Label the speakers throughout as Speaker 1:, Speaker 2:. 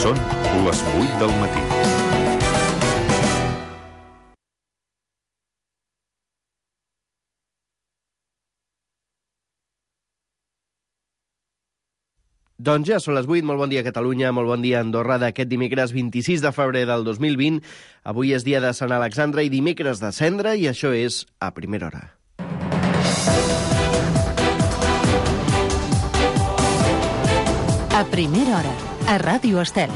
Speaker 1: Són les 8 del matí.
Speaker 2: Doncs ja són les 8, molt bon dia Catalunya, molt bon dia Andorra, d'aquest dimecres 26 de febrer del 2020. Avui és dia de Sant Alexandre i dimecres de Cendra i això és A Primera Hora.
Speaker 3: A Primera Hora, a Ràdio Estel.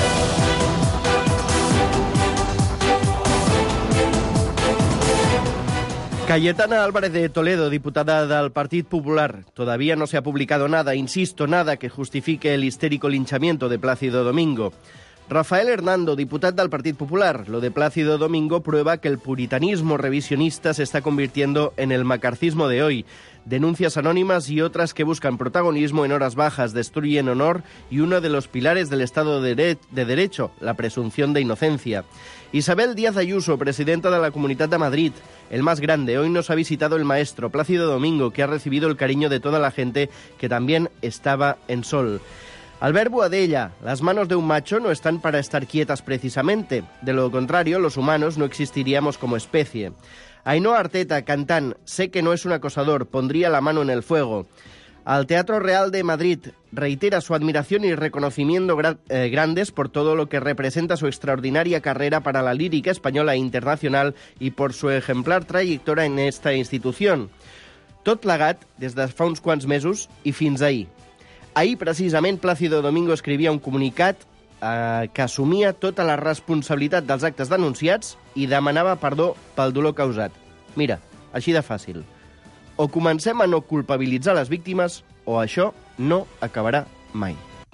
Speaker 2: Cayetana Álvarez de Toledo, diputada del Partido Popular. Todavía no se ha publicado nada, insisto, nada que justifique el histérico linchamiento de Plácido Domingo. Rafael Hernando, diputado del Partido Popular. Lo de Plácido Domingo prueba que el puritanismo revisionista se está convirtiendo en el macarcismo de hoy. Denuncias anónimas y otras que buscan protagonismo en horas bajas destruyen honor y uno de los pilares del Estado de Derecho, la presunción de inocencia. Isabel Díaz Ayuso, presidenta de la Comunidad de Madrid, el más grande. Hoy nos ha visitado el maestro Plácido Domingo, que ha recibido el cariño de toda la gente que también estaba en Sol. Albert Boadella, las manos de un macho no están para estar quietas precisamente. De lo contrario, los humanos no existiríamos como especie. Ainhoa Arteta, cantán, sé que no es un acosador, pondría la mano en el fuego. Al Teatro Real de Madrid reitera su admiración y reconocimiento grandes por todo lo que representa su extraordinaria carrera para la lírica española e internacional y por su ejemplar trayectoria en esta institución. Tot plegat des de fa uns quants mesos i fins ahir. Ahir, precisament, Plácido Domingo escrivia un comunicat que assumia tota la responsabilitat dels actes denunciats i demanava perdó pel dolor causat. Mira, així de fàcil. O comencem a no culpabilitzar les víctimes o això no acabarà mai.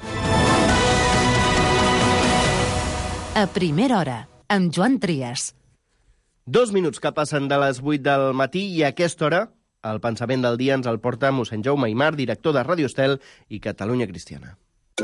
Speaker 3: A Primera Hora, amb Joan Trias.
Speaker 2: 2 minuts que passen de les 8 del matí i a aquesta hora el pensament del dia ens el porta mossèn Jaume Aymar, director de Ràdio Estel i Catalunya Cristiana.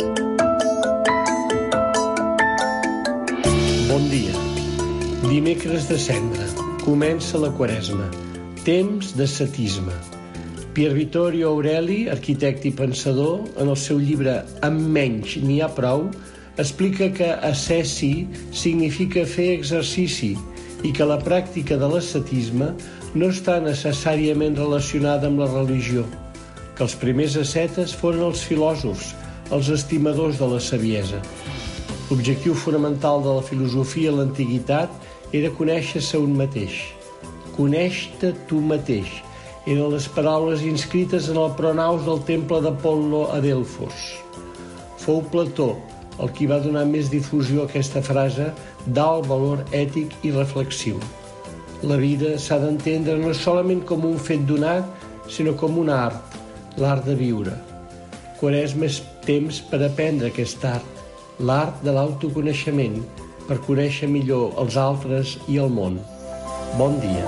Speaker 4: Bon dia. Dimecres de Cendra. Comença la Quaresma. Temps d'ascetisme. Pierre Vittorio Aureli, arquitecte i pensador, en el seu llibre Amb menys n'hi ha prou, explica que ascesi significa fer exercici i que la pràctica de l'ascetisme no està necessàriament relacionada amb la religió, que els primers ascetes foren els filòsofs, els estimadors de la saviesa. L'objectiu fonamental de la filosofia a l'antiguitat era conèixer-se un mateix. Coneix-te tu mateix. Eren les paraules inscrites en el pronaus del temple d'Apol·lo a Delfos. Fou Plató el qui va donar més difusió a aquesta frase d'alt valor ètic i reflexiu. La vida s'ha d'entendre no solament com un fet donat, sinó com un art, l'art de viure. Quaresma és temps per aprendre aquest art, l'art de l'autoconeixement, per conèixer millor els altres i el món. Bon dia.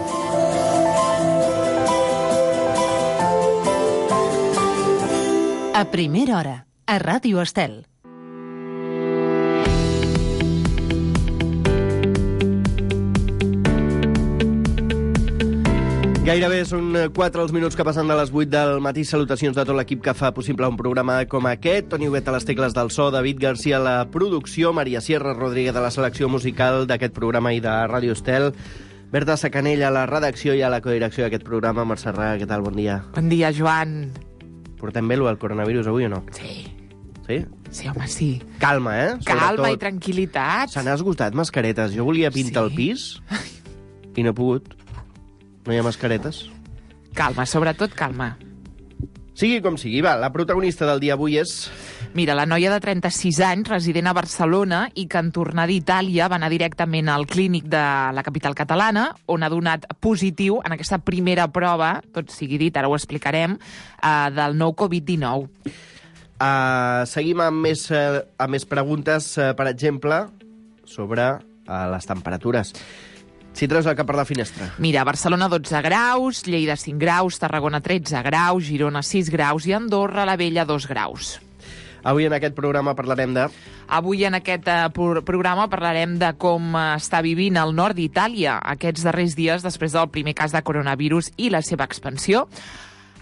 Speaker 3: A Primera Hora, a Ràdio Estel.
Speaker 2: Gairebé són 4 els minuts que passen de les 8 del matí. Salutacions de tot l'equip que fa possible un programa com aquest. Toni Huguet a les tecles del so, David Garcia a la producció, Maria Sierra Rodríguez a la selecció musical d'aquest programa i de Ràdio Estel, Berta Sacanella a la redacció i a la codirecció d'aquest programa. Montserrat, què tal? Bon dia.
Speaker 5: Bon dia, Joan.
Speaker 2: Portem bé el coronavirus avui o no?
Speaker 5: Sí.
Speaker 2: Sí?
Speaker 5: Sí, home, sí.
Speaker 2: Calma, eh?
Speaker 5: Calma i tranquil·litat.
Speaker 2: Se n'ha esgotat mascaretes. Jo volia pintar el pis i no he pogut. No hi ha mascaretes?
Speaker 5: Calma, sobretot calma.
Speaker 2: Sigui com sigui, va, la protagonista del dia avui és...
Speaker 5: Mira, la noia de 36 anys, resident a Barcelona i que en tornar d'Itàlia va anar directament al clínic de la capital catalana, on ha donat positiu en aquesta primera prova, tot sigui dit, ara ho explicarem, del nou Covid-19.
Speaker 2: Seguim amb més preguntes, per exemple, sobre les temperatures. Si treus el cap per la finestra.
Speaker 5: Mira, Barcelona 12 graus, Lleida 5 graus, Tarragona 13 graus, Girona 6 graus i Andorra la Vella 2 graus.
Speaker 2: Avui en aquest programa parlarem de...
Speaker 5: Avui en aquest programa parlarem de com està vivint el nord d'Itàlia aquests darrers dies després del primer cas de coronavirus i la seva expansió.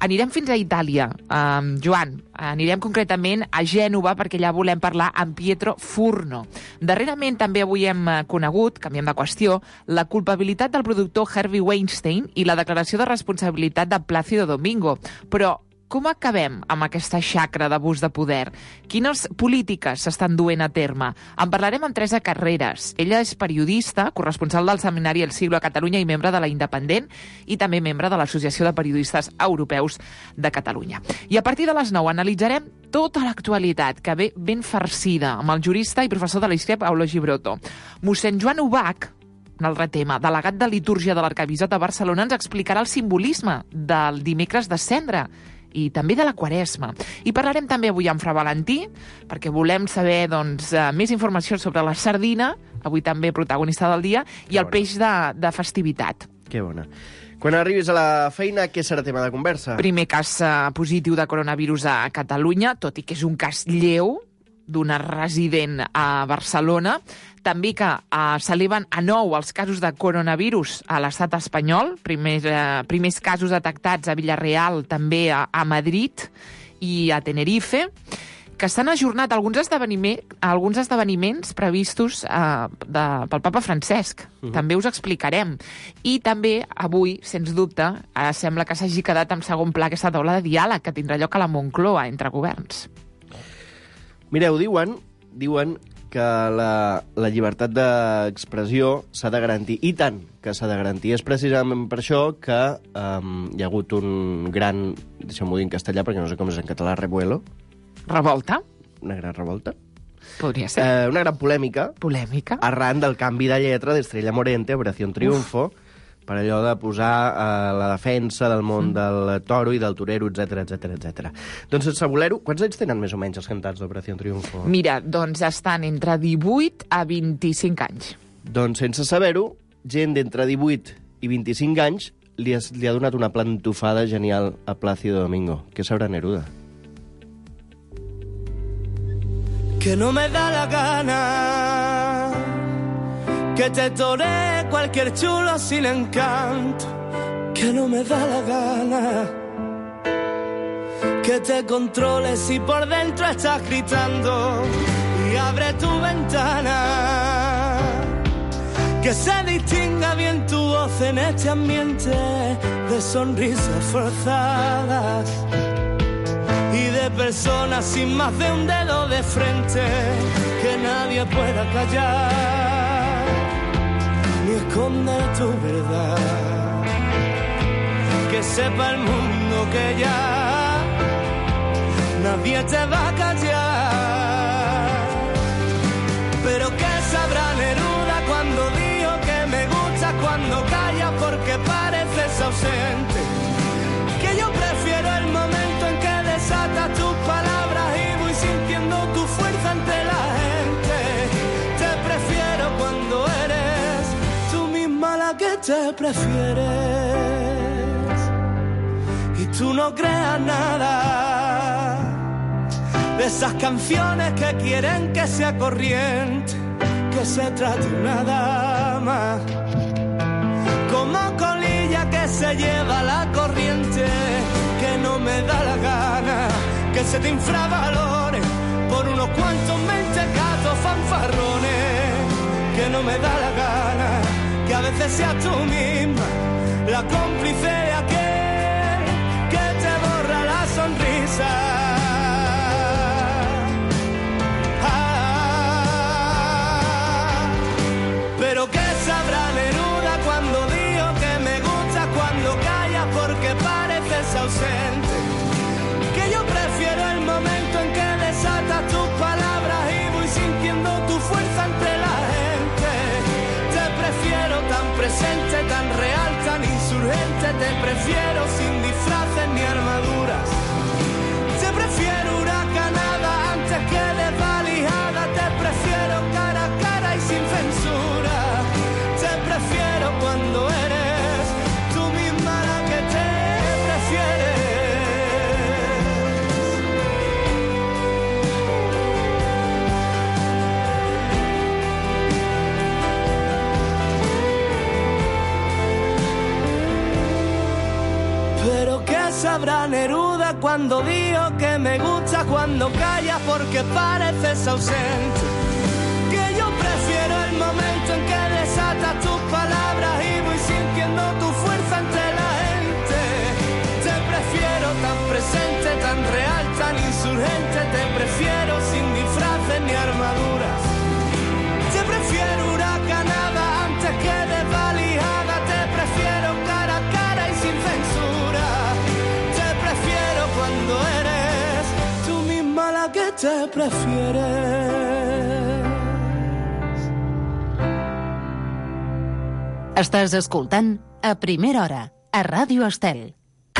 Speaker 5: Anirem fins a Itàlia, Joan. Anirem concretament a Gènova perquè allà volem parlar amb Pietro Furno. Darrerament també avui hem conegut, canviem de qüestió, la culpabilitat del productor Harvey Weinstein i la declaració de responsabilitat de Plácido Domingo. Però com acabem amb aquesta xacra d'abús de poder? Quines polítiques s'estan duent a terme? En parlarem amb Teresa Carreras. Ella és periodista, corresponsal del setmanari El Siglo a Catalunya i membre de La Independent i també membre de l'Associació de Periodistes Europeus de Catalunya. I a partir de les 9 analitzarem tota l'actualitat que ve ben farcida amb el jurista i professor de la història Paulo Gibrotto. Mossèn Joan Ubach, un altre tema, delegat de litúrgia de l'Arquebisbat de Barcelona, ens explicarà el simbolisme del dimecres de Cendra i també de la Quaresma. I parlarem també avui amb Fra Valentí, perquè volem saber més informació sobre la sardina, avui també protagonista del dia, i el peix de festivitat.
Speaker 2: Que bona. Quan arribis a la feina, què serà tema de conversa?
Speaker 5: Primer cas positiu de coronavirus a Catalunya, tot i que és un cas lleu, d'una resident a Barcelona. També que s'eleven a 9 els casos de coronavirus a l'estat espanyol, primers casos detectats a Villarreal, també a Madrid i a Tenerife, que s'han ajornat alguns esdeveniments previstos pel papa Francesc. També us explicarem. I també avui, sens dubte, sembla que s'hagi quedat en segon pla aquesta taula de diàleg que tindrà lloc a la Moncloa entre governs.
Speaker 2: Mireu, diuen que la llibertat d'expressió s'ha de garantir, i tant que s'ha de garantir. És precisament per això que hi ha hagut un gran, deixeu-m'ho dir en castellà perquè no sé com és en català, revuelo.
Speaker 5: Revolta?
Speaker 2: Una gran revolta.
Speaker 5: Podria ser.
Speaker 2: Una gran polèmica.
Speaker 5: Polèmica.
Speaker 2: Arran del canvi de lletra d'Estrella Morente a Operación Triunfo, per allò de posar la defensa del món del toro i del torero, etc. Doncs sense voler-ho, quants anys tenen més o menys els cantants d'Operació Triunfo?
Speaker 5: Mira, doncs estan entre 18 a 25 anys.
Speaker 2: Doncs sense saber-ho, gent d'entre 18 i 25 anys li ha donat una plantofada genial a Plácido Domingo. Què sabrà Neruda?
Speaker 6: Que no me da la gana que te toree cualquier chulo sin encanto, que no me da la gana que te controles si por dentro estás gritando y abre tu ventana, que se distinga bien tu voz en este ambiente de sonrisas forzadas y de personas sin más de un dedo de frente, que nadie pueda callar ni esconder tu verdad, que sepa el mundo que ya nadie te va a callar. Pero ¿qué sabrá Neruda cuando digo que me gusta, cuando calla porque pareces ausente? Que yo prefiero el momento en que desatas tus palabras y voy sintiendo tu fuerza entre la gente. Te prefiero cuando eres tú misma la que te prefieres y tú no creas nada de esas canciones que quieren que sea corriente, que se trate una dama como colilla que se lleva la corriente, que no me da la gana que se te infravalore por unos cuantos mentecatos fanfarrones, que no me da la gana que a veces seas tú misma la cómplice de aquel que te borra la sonrisa. Pero ¿qué sabrá Neruda cuando digo que me gusta, cuando callas porque pareces ausente? Que yo prefiero el momento en que desatas tus palabras y voy sintiendo tu fuerza entre la gente. Te prefiero tan presente, tan real, tan insurgente. Te prefiero sin disfraces ni armaduras. Te prefiero huracanada antes que desvalijada. Te prefiero cara a cara y sin censura. Te prefiero cuando eres tú misma la que te prefieres. palabra Neruda cuando digo que me gusta cuando callas porque pareces ausente. Que yo prefiero el momento en que desatas tus palabras y voy sintiendo tu fuerza ante la gente. Te prefiero tan presente, tan real, tan insurgente. Te prefiero sin disfraces ni armaduras. Te prefiero huracanada antes que desvalijada. Te prefiero cara a cara y sin censura. Te prefiero cuando eres tú misma la que te prefieres.
Speaker 3: Estàs escoltant A Primera Hora, a Ràdio Estel.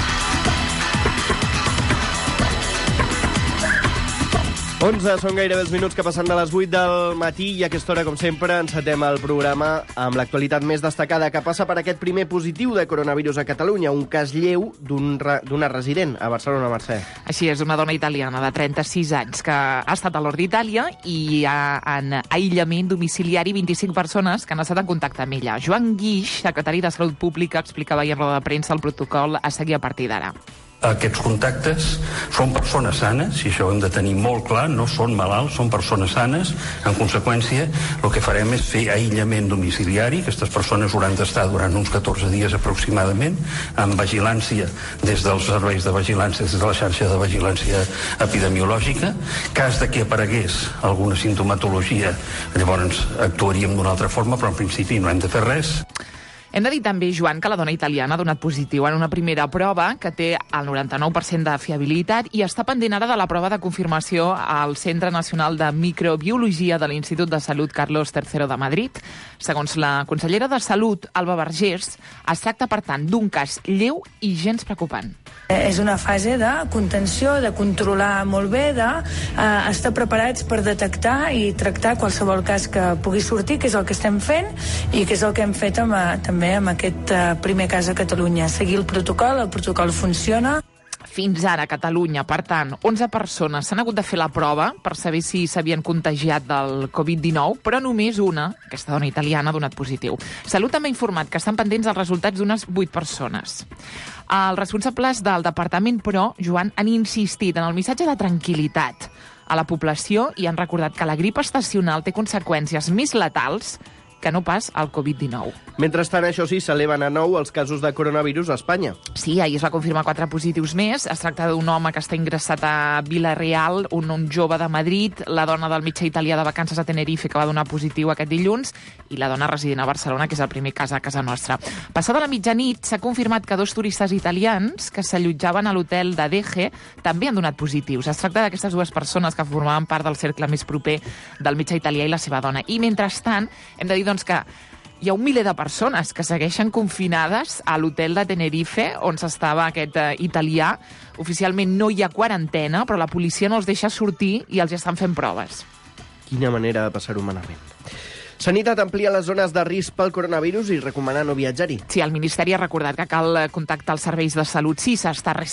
Speaker 2: Són gairebé els minuts que passen de les 8 del matí i a aquesta hora, com sempre, encetem el programa amb l'actualitat més destacada que passa per aquest primer positiu de coronavirus a Catalunya, un cas lleu d'una resident a Barcelona, Mercè.
Speaker 5: Així és, una dona italiana de 36 anys que ha estat a l'Hort d'Itàlia i hi ha en aïllament domiciliari 25 persones que han estat en contacte amb ella. Joan Guix, secretari de Salut Pública, explicava ahir en roda de premsa el protocol a seguir a partir d'ara.
Speaker 7: Aquests contactes són persones sanes, i això ho hem de tenir molt clar, no són malalts, són persones sanes. En conseqüència, el que farem és fer aïllament domiciliari. Aquestes persones hauran d'estar durant uns 14 dies aproximadament, amb vigilància des dels serveis de vigilància, des de la xarxa de vigilància epidemiològica. Cas de que aparegués alguna sintomatologia, llavors actuaríem d'una altra forma, però en principi no hem de fer res.
Speaker 5: Hem de dir també, Joan, que la dona italiana ha donat positiu en una primera prova que té el 99% de fiabilitat i està pendent ara de la prova de confirmació al Centre Nacional de Microbiologia de l'Institut de Salut Carlos III de Madrid. Segons la consellera de Salut, Alba Vergés, es tracta, per tant, d'un cas lleu i gens preocupant.
Speaker 8: És una fase de contenció, de controlar molt bé, d'estar preparats per detectar i tractar qualsevol cas que pugui sortir, que és el que estem fent i que és el que hem fet també amb aquest primer cas a Catalunya. Seguir el protocol funciona.
Speaker 5: Fins ara, a Catalunya, per tant, 11 persones s'han hagut de fer la prova per saber si s'havien contagiat del Covid-19, però només una, aquesta dona italiana, ha donat positiu. Salut també ha informat que estan pendents els resultats d'unes 8 persones. Els responsables del departament, però, Joan, han insistit en el missatge de tranquil·litat a la població i han recordat que la grip estacional té conseqüències més letals que no pas el Covid-19.
Speaker 2: Mentrestant, això sí, s'eleven a 9 els casos de coronavirus a Espanya.
Speaker 5: Sí, ahir es va confirmar 4 positius més. Es tracta d'un home que està ingressat a Vila-real, un jove de Madrid, la dona del metge italià de vacances a Tenerife que va donar positiu aquest dilluns i la dona resident a Barcelona, que és el primer cas a casa nostra. Passada la mitjanit, s'ha confirmat que 2 turistes italians que s'allotjaven a l'hotel de Deje també han donat positius. Es tracta d'aquestes 2 persones que formaven part del cercle més proper del metge italià i la seva dona. I mentrestant, hem de dir que hi ha un miler de persones que segueixen confinades a l'hotel de Tenerife on s'estava aquest italià. Oficialment no hi ha quarantena, però la policia no els deixa sortir i els estan fent proves.
Speaker 2: Quina manera de passar-ho malament. Sanitat amplia les zones de risc pel coronavirus i recomana no viatjar-hi.
Speaker 5: Sí, el Ministeri ha recordat que cal contactar els serveis de salut si has estat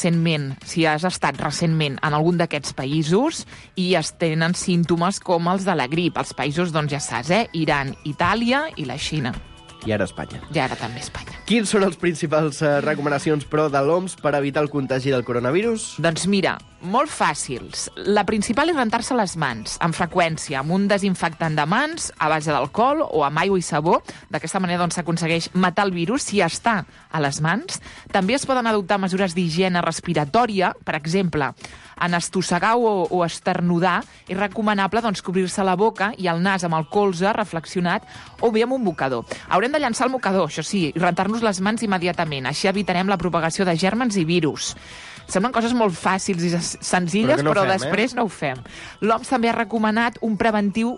Speaker 5: recentment en algun d'aquests països i es tenen símptomes com els de la grip. Els països, doncs ja saps, Iran, Itàlia i la Xina.
Speaker 2: I ara Espanya.
Speaker 5: I ara també Espanya.
Speaker 2: Quins són els principals recomanacions, però, de l'OMS per evitar el contagi del coronavirus?
Speaker 5: Doncs mira, molt fàcils. La principal és rentar-se les mans, amb freqüència, amb un desinfectant de mans, a base d'alcohol o amb aigua i sabó. D'aquesta manera doncs, s'aconsegueix matar el virus si està a les mans. També es poden adoptar mesures d'higiene respiratòria. Per exemple, en estossegar o esternudar és recomanable doncs, cobrir-se la boca i el nas amb el colze reflexionat o bé amb un mocador. Haurem de llançar el mocador, això sí, i rentar-nos les mans immediatament. Així evitarem la propagació de gèrmens i virus. Semblen coses molt fàcils i senzilles, però després no ho fem. L'OMS també ha recomanat un preventiu,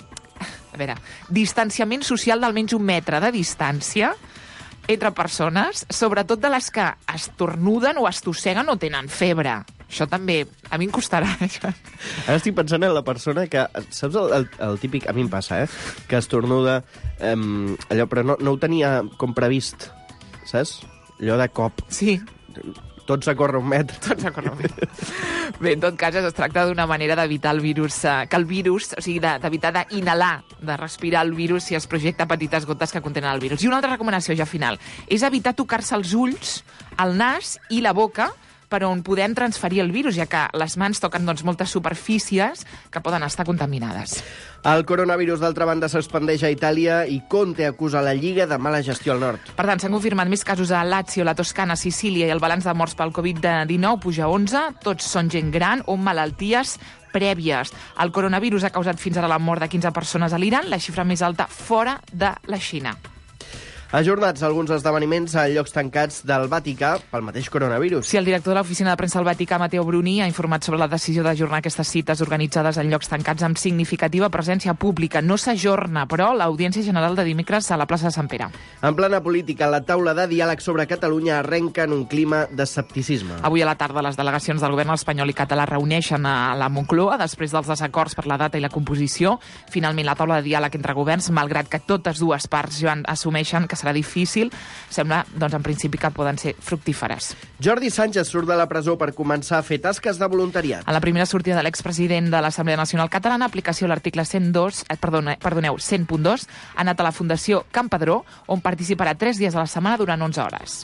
Speaker 5: distanciament social d'almenys 1 metre de distància entre persones, sobretot de les que estornuden o estosseguen o tenen febre. Això també, a mi em costarà.
Speaker 2: Ara estic pensant en la persona que, saps el típic, a mi em passa, que estornuda, allò, però no ho tenia com previst, saps? Allò de cop.
Speaker 5: Sí.
Speaker 2: Tots a córrer 1 metre.
Speaker 5: Tots a córrer 1 metre. Bé, en tot cas, es tracta d'una manera d'evitar el virus, que el virus, o sigui, d'evitar d'inhalar, de respirar el virus si es projecta petites gotes que contenen el virus. I una altra recomanació ja final és evitar tocar-se els ulls, el nas i la boca per on podem transferir el virus, ja que les mans toquen moltes superfícies que poden estar contaminades.
Speaker 2: El coronavirus, d'altra banda, s'expandeix a Itàlia i Conte acusa la Lliga de mala gestió al nord.
Speaker 5: Per tant, s'han confirmat més casos a Lazio, la Toscana, Sicília i el balanç de morts pel Covid-19 puja a 11. Tots són gent gran o malalties prèvies. El coronavirus ha causat fins ara la mort de 15 persones a l'Iran, la xifra més alta fora de la Xina.
Speaker 2: Ajornats alguns esdeveniments a llocs tancats del Vaticà pel mateix coronavirus.
Speaker 5: Sí, el director de l'Oficina de Premsa del Vaticà, Matteo Bruni, ha informat sobre la decisió d'ajornar aquestes cites organitzades en llocs tancats amb significativa presència pública. No s'ajorna, però, l'audiència general de dimecres a la plaça de Sant Pere.
Speaker 2: En plana política, la taula de diàleg sobre Catalunya arrenca en un clima d'escepticisme.
Speaker 5: Avui a la tarda, les delegacions del govern espanyol i català reuneixen a la Moncloa després dels desacords per la data i la composició. Finalment, la taula de diàleg entre governs, malgrat que totes dues parts ja assumeixen que serà difícil, sembla, en principi, que poden ser fructíferes.
Speaker 2: Jordi Sánchez surt de la presó per començar a fer tasques de voluntariat.
Speaker 5: A la primera sortida de l'expresident de l'Assemblea Nacional Catalana, aplicació a l'article 100.2, ha anat a la Fundació Can Padró, on participarà 3 dies a la setmana durant 11 hores.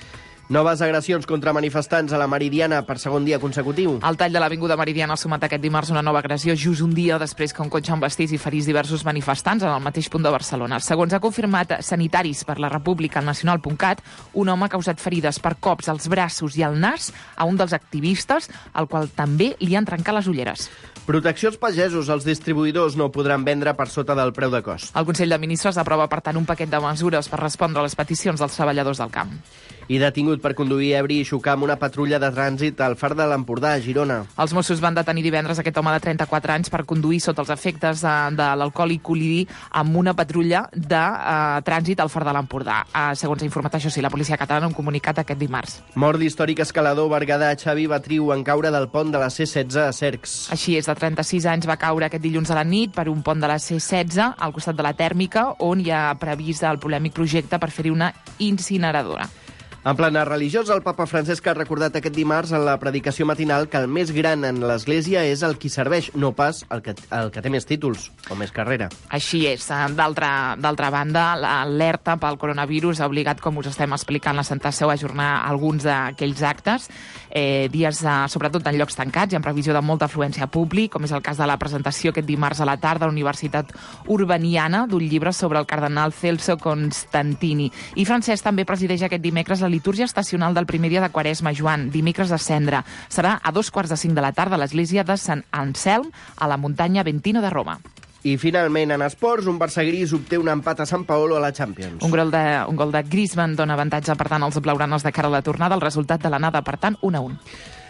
Speaker 2: Noves agressions contra manifestants a la Meridiana per segon dia consecutiu.
Speaker 5: El tall de l'Avinguda Meridiana ha sumat aquest dimarts una nova agressió just un dia després que un cotxe embestís i ferís diversos manifestants en el mateix punt de Barcelona. Segons ha confirmat Sanitaris per la República al Nacional.cat, un home ha causat ferides per cops als braços i al nas a un dels activistes, al qual també li han trencat les ulleres.
Speaker 2: Protecció als pagesos. Els distribuïdors no podran vendre per sota del preu de cost.
Speaker 5: El Consell de Ministres aprova, per tant, un paquet de mesures per respondre a les peticions dels treballadors del camp.
Speaker 2: I detingut per conduir ebri i xocar amb una patrulla de trànsit al Far de l'Empordà, a Girona.
Speaker 5: Els Mossos van detenir divendres aquest home de 34 anys per conduir sota els efectes de l'alcohol i col·lidir amb una patrulla de trànsit al Far de l'Empordà. Segons ha informat, això sí, la policia catalana, un comunicat aquest dimarts.
Speaker 2: Mort d'històric escalador berguedà Xavi Batriu en caure del pont de la C-16 a Cercs.
Speaker 5: Així és, de 36 anys va caure aquest dilluns a la nit per un pont de la C-16 al costat de la tèrmica, on hi ha previst el polèmic projecte per fer-hi una incineradora.
Speaker 2: En plana religiós, el papa Francesc ha recordat aquest dimarts en la predicació matinal que el més gran en l'Església és el qui serveix, no pas el que té més títols o més carrera.
Speaker 5: Així és. D'altra banda, l'alerta pel coronavirus ha obligat, com us estem explicant, la Santa Seu a ajornar alguns d'aquells actes, dies sobretot en llocs tancats i en previsió de molta afluència públic, com és el cas de la presentació aquest dimarts a la tarda a la Universitat Urbaniana d'un llibre sobre el cardenal Celso Constantini. I Francesc també presideix aquest dimecres la litúrgia estacional del primer dia de Quaresma, Joan, dimecres de Cendra. Serà a 2:45 de la tarda a l'església de Sant Anselm, a la muntanya Aventino de Roma.
Speaker 2: I finalment, en esports, un Barça gris obté un empat a Sant Paolo a la Champions.
Speaker 5: Un gol de Griezmann dona avantatge, per tant, als blaugranes de cara a la tornada. El resultat de l'anada, per tant, 1-1.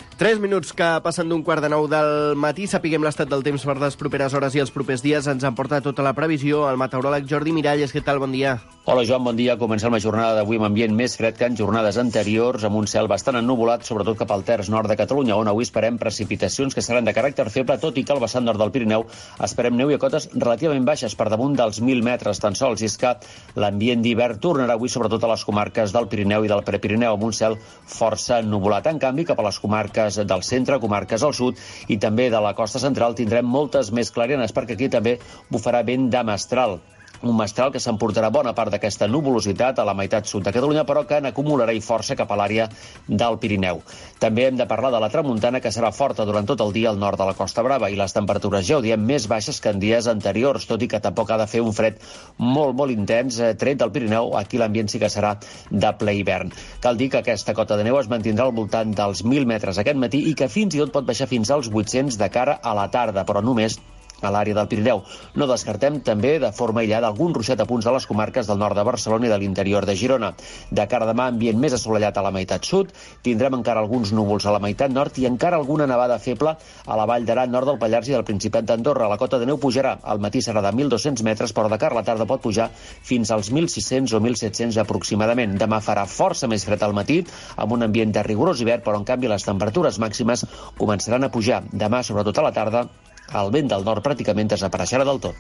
Speaker 2: 3 minuts que passen d'un 8:45 del matí. Sapiguem l'estat del temps per les properes hores i els propers dies. Ens emporta tota la previsió el meteoròleg Jordi Miralles. Què tal? Bon dia.
Speaker 9: Hola, Joan, bon dia. Comencem la jornada d'avui amb ambient més fred que en jornades anteriors, amb un cel bastant ennuvolat, sobretot cap al terç nord de Catalunya, on avui esperem precipitacions que seran de caràcter feble, tot i que al vessant nord del Pirineu esperem neu i a cotes relativament baixes, per damunt dels 1.000 metres tan sols. I és que l'ambient d'hivern tornarà avui sobretot a les comarques del Pirineu i del Prepirineu, amb un cel força ennuvolat. En canvi, cap a les comarques del centre, comarques al sud i també de la costa central tindrem moltes més clarianes, perquè aquí també bufarà vent de mestral. Un mestral que s'emportarà bona part d'aquesta nuvolositat a la meitat sud de Catalunya, però que n'acumularà i força cap a l'àrea del Pirineu. També hem de parlar de la tramuntana, que serà forta durant tot el dia al nord de la Costa Brava, i les temperatures, ja ho diem, més baixes que en dies anteriors, tot i que tampoc ha de fer un fred molt intens, tret del Pirineu. Aquí l'ambient sí que serà de ple hivern. Cal dir que aquesta cota de neu es mantindrà al voltant dels 1.000 metres aquest matí i que fins i tot pot baixar fins als 800 de cara a la tarda, però només a l'àrea del Pirineu. No descartem també de forma aïllada algun ruixat a punts a les comarques del nord de Barcelona i de l'interior de Girona. De cara a demà, ambient més assolellat a la meitat sud, tindrem encara alguns núvols a la meitat nord i encara alguna nevada feble a la Vall d'Aran, nord del Pallars i del Principat d'Andorra. La cota de neu pujarà, al matí serà de 1.200 metres, però de cara a la tarda pot pujar fins als 1.600 o 1.700 aproximadament. Demà farà força més fred al matí, amb un ambient de rigorós hivern, però en canvi les temperatures màximes començaran a pujar. Demà, sobretot a la tarda, el vent del nord pràcticament desapareixerà del tot.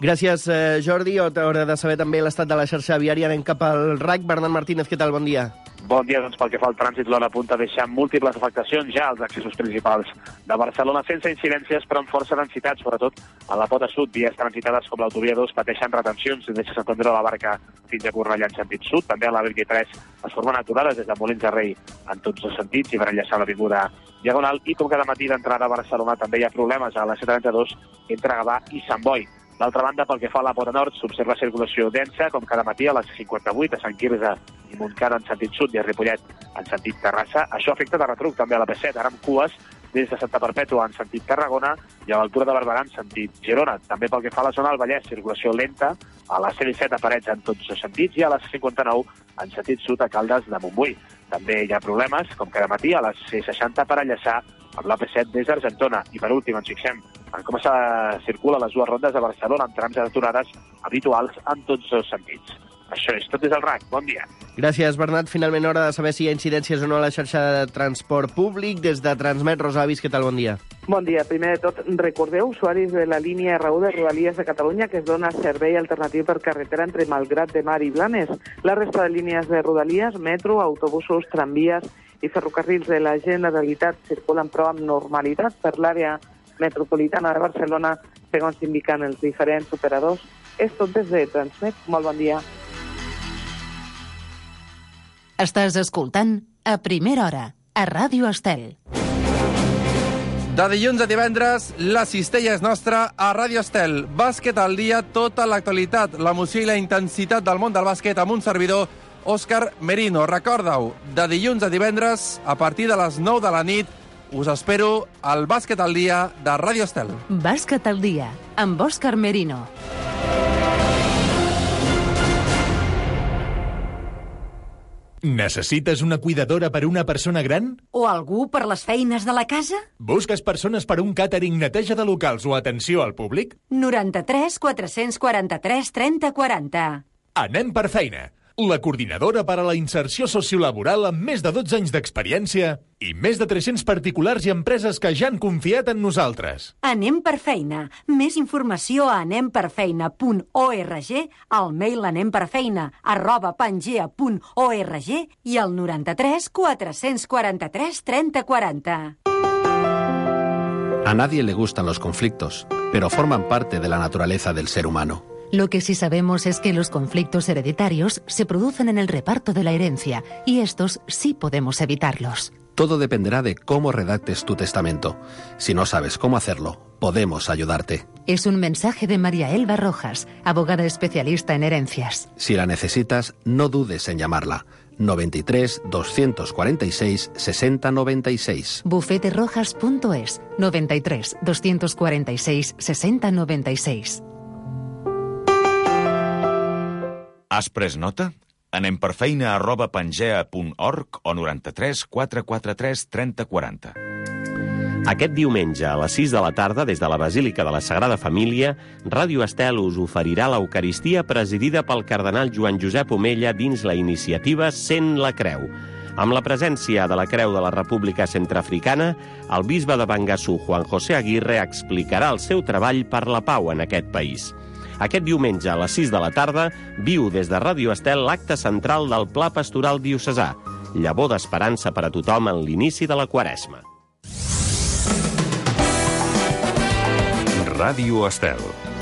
Speaker 2: Gràcies, Jordi. Hora de saber també l'estat de la xarxa viària. Anem cap al RAC. Bernat Martínez, què tal? Bon dia.
Speaker 10: Bon dia, doncs pel que fa al trànsit, l'hora punta deixa múltiples afectacions ja als accessos principals de Barcelona, sense incidències però amb força densitat, sobretot a la pota sud. Vies transitades com l'autovia 2 pateixen retencions des de Sant Andreu de la Barca fins a Cornellà en sentit sud. També a la BG3 es formen aturades des de Molins de Rei en tots dos sentits i per enllaçar l'avinguda Diagonal. I com cada matí d'entrada a Barcelona també hi ha problemes a la C32 entre Gavà i Sant Boi. D'altra banda, pel que fa a la pota nord, s'observa circulació densa, com cada matí a la C58, a Sant Quirze i Montcada en sentit sud i a Ripollet en sentit Terrassa. Això afecta de retruc també a la P7, ara amb cues des de Santa Perpètua en sentit Tarragona i a l'altura de Barberà en sentit Girona. També pel que fa a la zona del Vallès, circulació lenta a la C17 a Parets en tots els sentits i a la C59 en sentit sud a Caldes de Montbui. També hi ha problemes, com cada matí, a la C60 per enllaçar amb l'AP7 des d'Argentona. I per últim ens fixem en com circula les dues rondes de Barcelona amb trams d'aturades habituals en tots els sentits. Això és tot des del RAC. Bon dia.
Speaker 2: Gràcies, Bernat. Finalment, hora de saber si hi ha incidències o no a la xarxa de transport públic. Des de Transmet, Rosa Avis, què tal? Bon dia.
Speaker 11: Bon dia. Primer de tot, recordeu, usuaris de la línia R1 de Rodalies de Catalunya, que es dona servei alternatiu per carretera entre Malgrat de Mar i Blanes. La resta de línies de Rodalies, metro, autobusos, tramvies i ferrocarrils de la Generalitat circulen però amb normalitat per l'àrea metropolitana de Barcelona, segons indiquen els diferents operadors. És tot des de Transmet. Molt bon dia.
Speaker 3: Estàs escoltant A Primera Hora, a Ràdio Estel.
Speaker 12: De dilluns a divendres, la cistella és nostra a Ràdio Estel. Bàsquet al dia, tota l'actualitat, l'emoció i la intensitat del món del bàsquet amb un servidor, Òscar Merino. Recorda-ho, de dilluns a divendres, a partir de les 9 de la nit, us espero al Bàsquet al dia de Ràdio Estel.
Speaker 3: Bàsquet al dia, amb Òscar Merino.
Speaker 13: Necessites una cuidadora per a una persona gran?
Speaker 14: O algú per les feines de la casa?
Speaker 13: Busques persones per un càtering, neteja de locals o atenció al públic?
Speaker 14: 93 443 30 40.
Speaker 13: Anem per feina. La coordinadora per a la inserció sociolaboral amb més de 12 anys d'experiència i més de 300 particulars i empreses que ja han confiat en nosaltres.
Speaker 14: Anem per feina. Més informació a anemperfeina.org, al mail anemperfeina@pangea.org i al 93 443 30 40.
Speaker 15: A nadie le gustan los conflictos, pero forman parte de la naturaleza del ser humano.
Speaker 3: Lo que sí sabemos es que los conflictos hereditarios se producen en el reparto de la herencia y estos sí podemos evitarlos.
Speaker 15: Todo dependerá de cómo redactes tu testamento. Si no sabes cómo hacerlo, podemos ayudarte.
Speaker 3: Es un mensaje de María Elba Rojas, abogada especialista en herencias.
Speaker 15: Si la necesitas, no dudes en llamarla. 93 246 60 96.
Speaker 3: Bufeterojas.es 93 246 60 96.
Speaker 1: Has pres nota? Anem per feina@pangea.org o 93 443 30 40.
Speaker 16: Aquest diumenge a les 6 de la tarda, des de la Basílica de la Sagrada Família, Ràdio Estel us oferirà l'Eucaristia presidida pel cardenal Joan Josep Omella dins la iniciativa Sent la Creu. Amb la presència de la Creu de la República Centreafricana, el bisbe de Bangassou, Juan José Aguirre, explicarà el seu treball per la pau en aquest país. Aquest diumenge a les 6 de la tarda viu des de Ràdio Estel l'acte central del Pla Pastoral Diocesà, llavor d'esperança per a tothom en l'inici de la Quaresma.
Speaker 1: Ràdio Estel.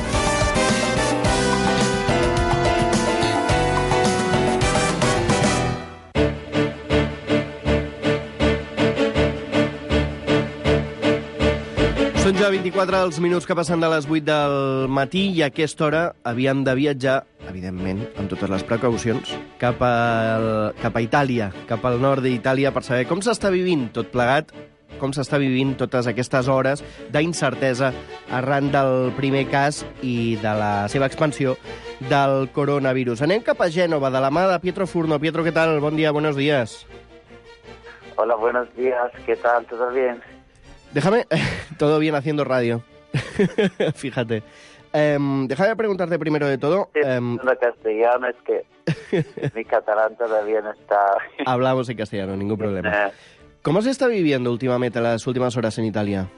Speaker 2: Són ja 24 els minuts que passen de les 8 del matí i a aquesta hora havíem de viatjar, evidentment, amb totes les precaucions, cap a Itàlia, cap al nord d'Itàlia, per saber com s'està vivint tot plegat, com s'està vivint totes aquestes hores d'incertesa arran del primer cas i de la seva expansió del coronavirus. Anem cap a Gènova, de la mà de Pietro Furno. Pietro, ¿qué tal? Bon dia, buenos días.
Speaker 17: Hola, buenos días. ¿Qué tal? ¿Todo bien?
Speaker 2: Déjame... Todo bien haciendo radio. Fíjate. Déjame preguntarte primero de todo...
Speaker 17: En castellano, es que mi catalán todavía no está...
Speaker 2: Hablamos en castellano, ningún problema. ¿Cómo se está viviendo últimamente las últimas horas en Italia?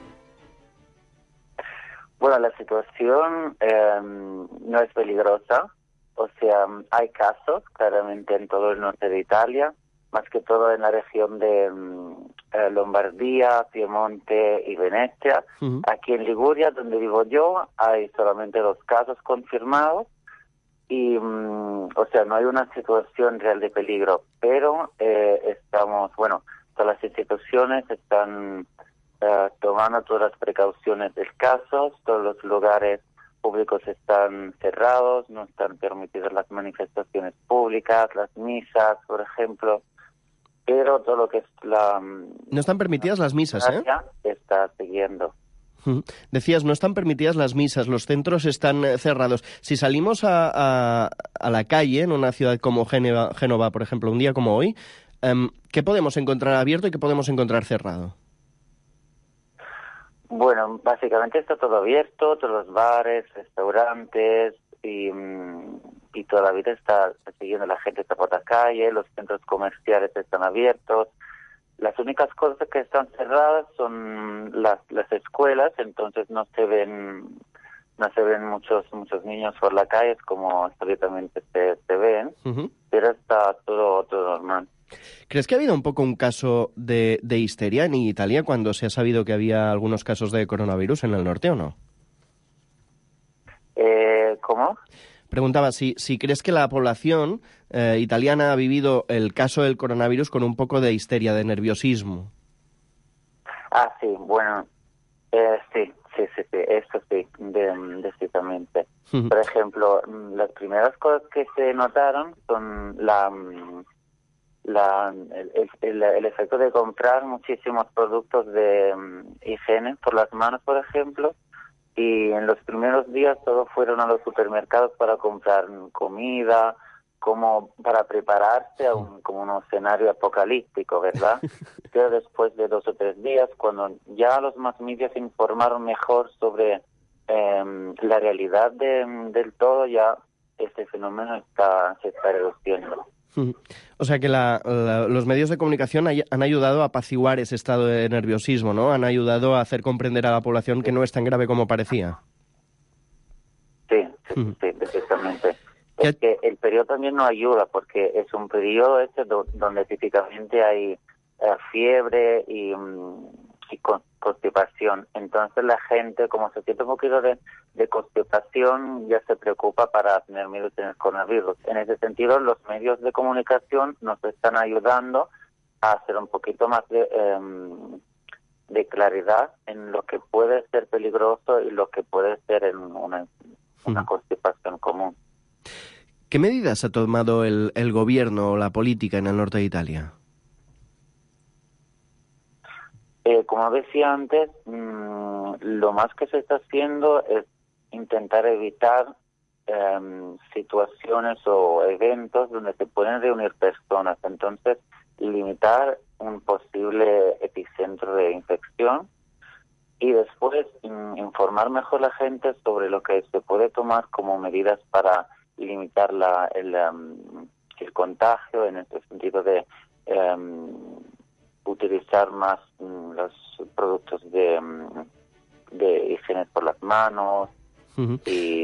Speaker 17: Bueno, la situación no es peligrosa. O sea, hay casos claramente en todo el norte de Italia. más que todo en la región de Lombardía, Piemonte y Venecia. Aquí en Liguria, donde vivo yo, hay solamente 2 casos confirmados y, o sea, no hay una situación real de peligro, pero todas las instituciones están tomando todas las precauciones del caso, todos los lugares públicos están cerrados, no están permitidas las manifestaciones públicas, las misas, por ejemplo, pero todo lo que es
Speaker 2: No están permitidas las misas, ¿eh?
Speaker 17: Está siguiendo.
Speaker 2: Decías, no están permitidas las misas, los centros están cerrados. Si salimos a la calle, en una ciudad como Génova, por ejemplo, un día como hoy, ¿qué podemos encontrar abierto y qué podemos encontrar cerrado?
Speaker 17: Bueno, básicamente está todo abierto, todos los bares, restaurantes y toda la vida está siguiendo, la gente está por la calle, los centros comerciales están abiertos. Las únicas cosas que están cerradas son las escuelas, entonces no se ven muchos niños por la calle como históricamente se ven, pero está todo normal.
Speaker 2: ¿Crees que ha habido un poco un caso de histeria en Italia cuando se ha sabido que había algunos casos de coronavirus en el norte o no?
Speaker 17: ¿Cómo?
Speaker 2: Preguntaba si crees que la población italiana ha vivido el caso del coronavirus con un poco de histeria, de nerviosismo.
Speaker 17: Ah, sí, bueno, sí, eso sí, decididamente. Por ejemplo, las primeras cosas que se notaron son el efecto de comprar muchísimos productos de higiene por las manos, por ejemplo, y en los primeros días todos fueron a los supermercados para comprar comida, como para prepararse a como un escenario apocalíptico, ¿verdad? Pero después de 2 o 3 días, cuando ya los más medios informaron mejor sobre la realidad del todo, ya este fenómeno se está reduciendo.
Speaker 2: O sea que los medios de comunicación han ayudado a apaciguar ese estado de nerviosismo, ¿no? Han ayudado a hacer comprender a la población que no es tan grave como parecía.
Speaker 17: Sí, exactamente. Es que el periodo también no ayuda, porque es un periodo donde típicamente hay fiebre y constipación. Entonces la gente, como se siente un poquito de constipación, ya se preocupa para tener miedo de tener coronavirus. En ese sentido, los medios de comunicación nos están ayudando a hacer un poquito más de claridad en lo que puede ser peligroso y lo que puede ser en una constipación común.
Speaker 2: ¿Qué medidas ha tomado el gobierno o la política en el norte de Italia?
Speaker 17: Como decía antes, lo más que se está haciendo es intentar evitar situaciones o eventos donde se pueden reunir personas. Entonces, limitar un posible epicentro de infección y después informar mejor a la gente sobre lo que se puede tomar como medidas para limitar el contagio, en este sentido de utilizar más los productos de higiene por las manos y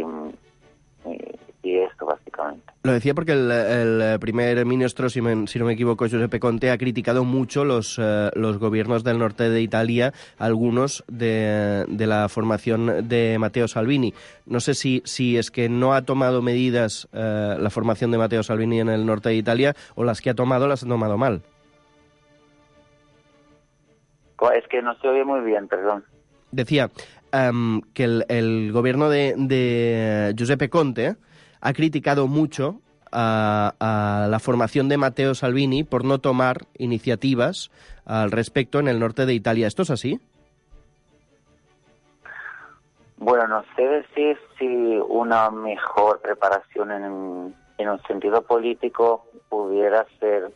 Speaker 17: esto básicamente.
Speaker 2: Lo decía porque el primer ministro, si no me equivoco, Giuseppe Conte, ha criticado mucho los gobiernos del norte de Italia, algunos de la formación de Matteo Salvini. No sé si es que no ha tomado medidas la formación de Matteo Salvini en el norte de Italia, o las que ha tomado las ha tomado mal.
Speaker 17: Es que no se oye muy bien, perdón.
Speaker 2: Decía que el gobierno de Giuseppe Conte ha criticado mucho a la formación de Matteo Salvini por no tomar iniciativas al respecto en el norte de Italia. ¿Esto es así?
Speaker 17: Bueno, no sé decir si una mejor preparación en un sentido político pudiera ser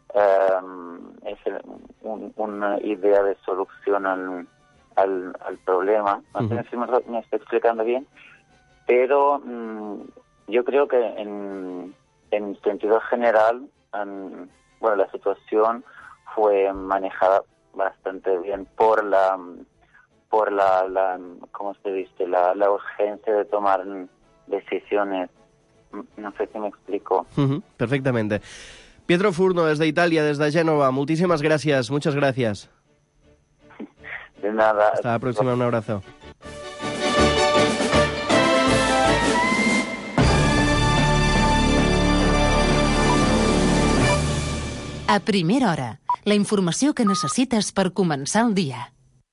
Speaker 17: una idea de solución al problema. No sé si me estoy explicando bien, pero yo creo que en sentido general, la situación fue manejada bastante bien por la ¿cómo se dice? La urgencia de tomar decisiones. No sé si me explico.
Speaker 2: Perfectamente. Pietro Furno, desde Italia, desde Génova, muchísimas gracias, muchas gracias.
Speaker 17: De nada.
Speaker 2: Hasta la próxima, un abrazo.
Speaker 3: A primera hora, la informació que necessites per començar el dia.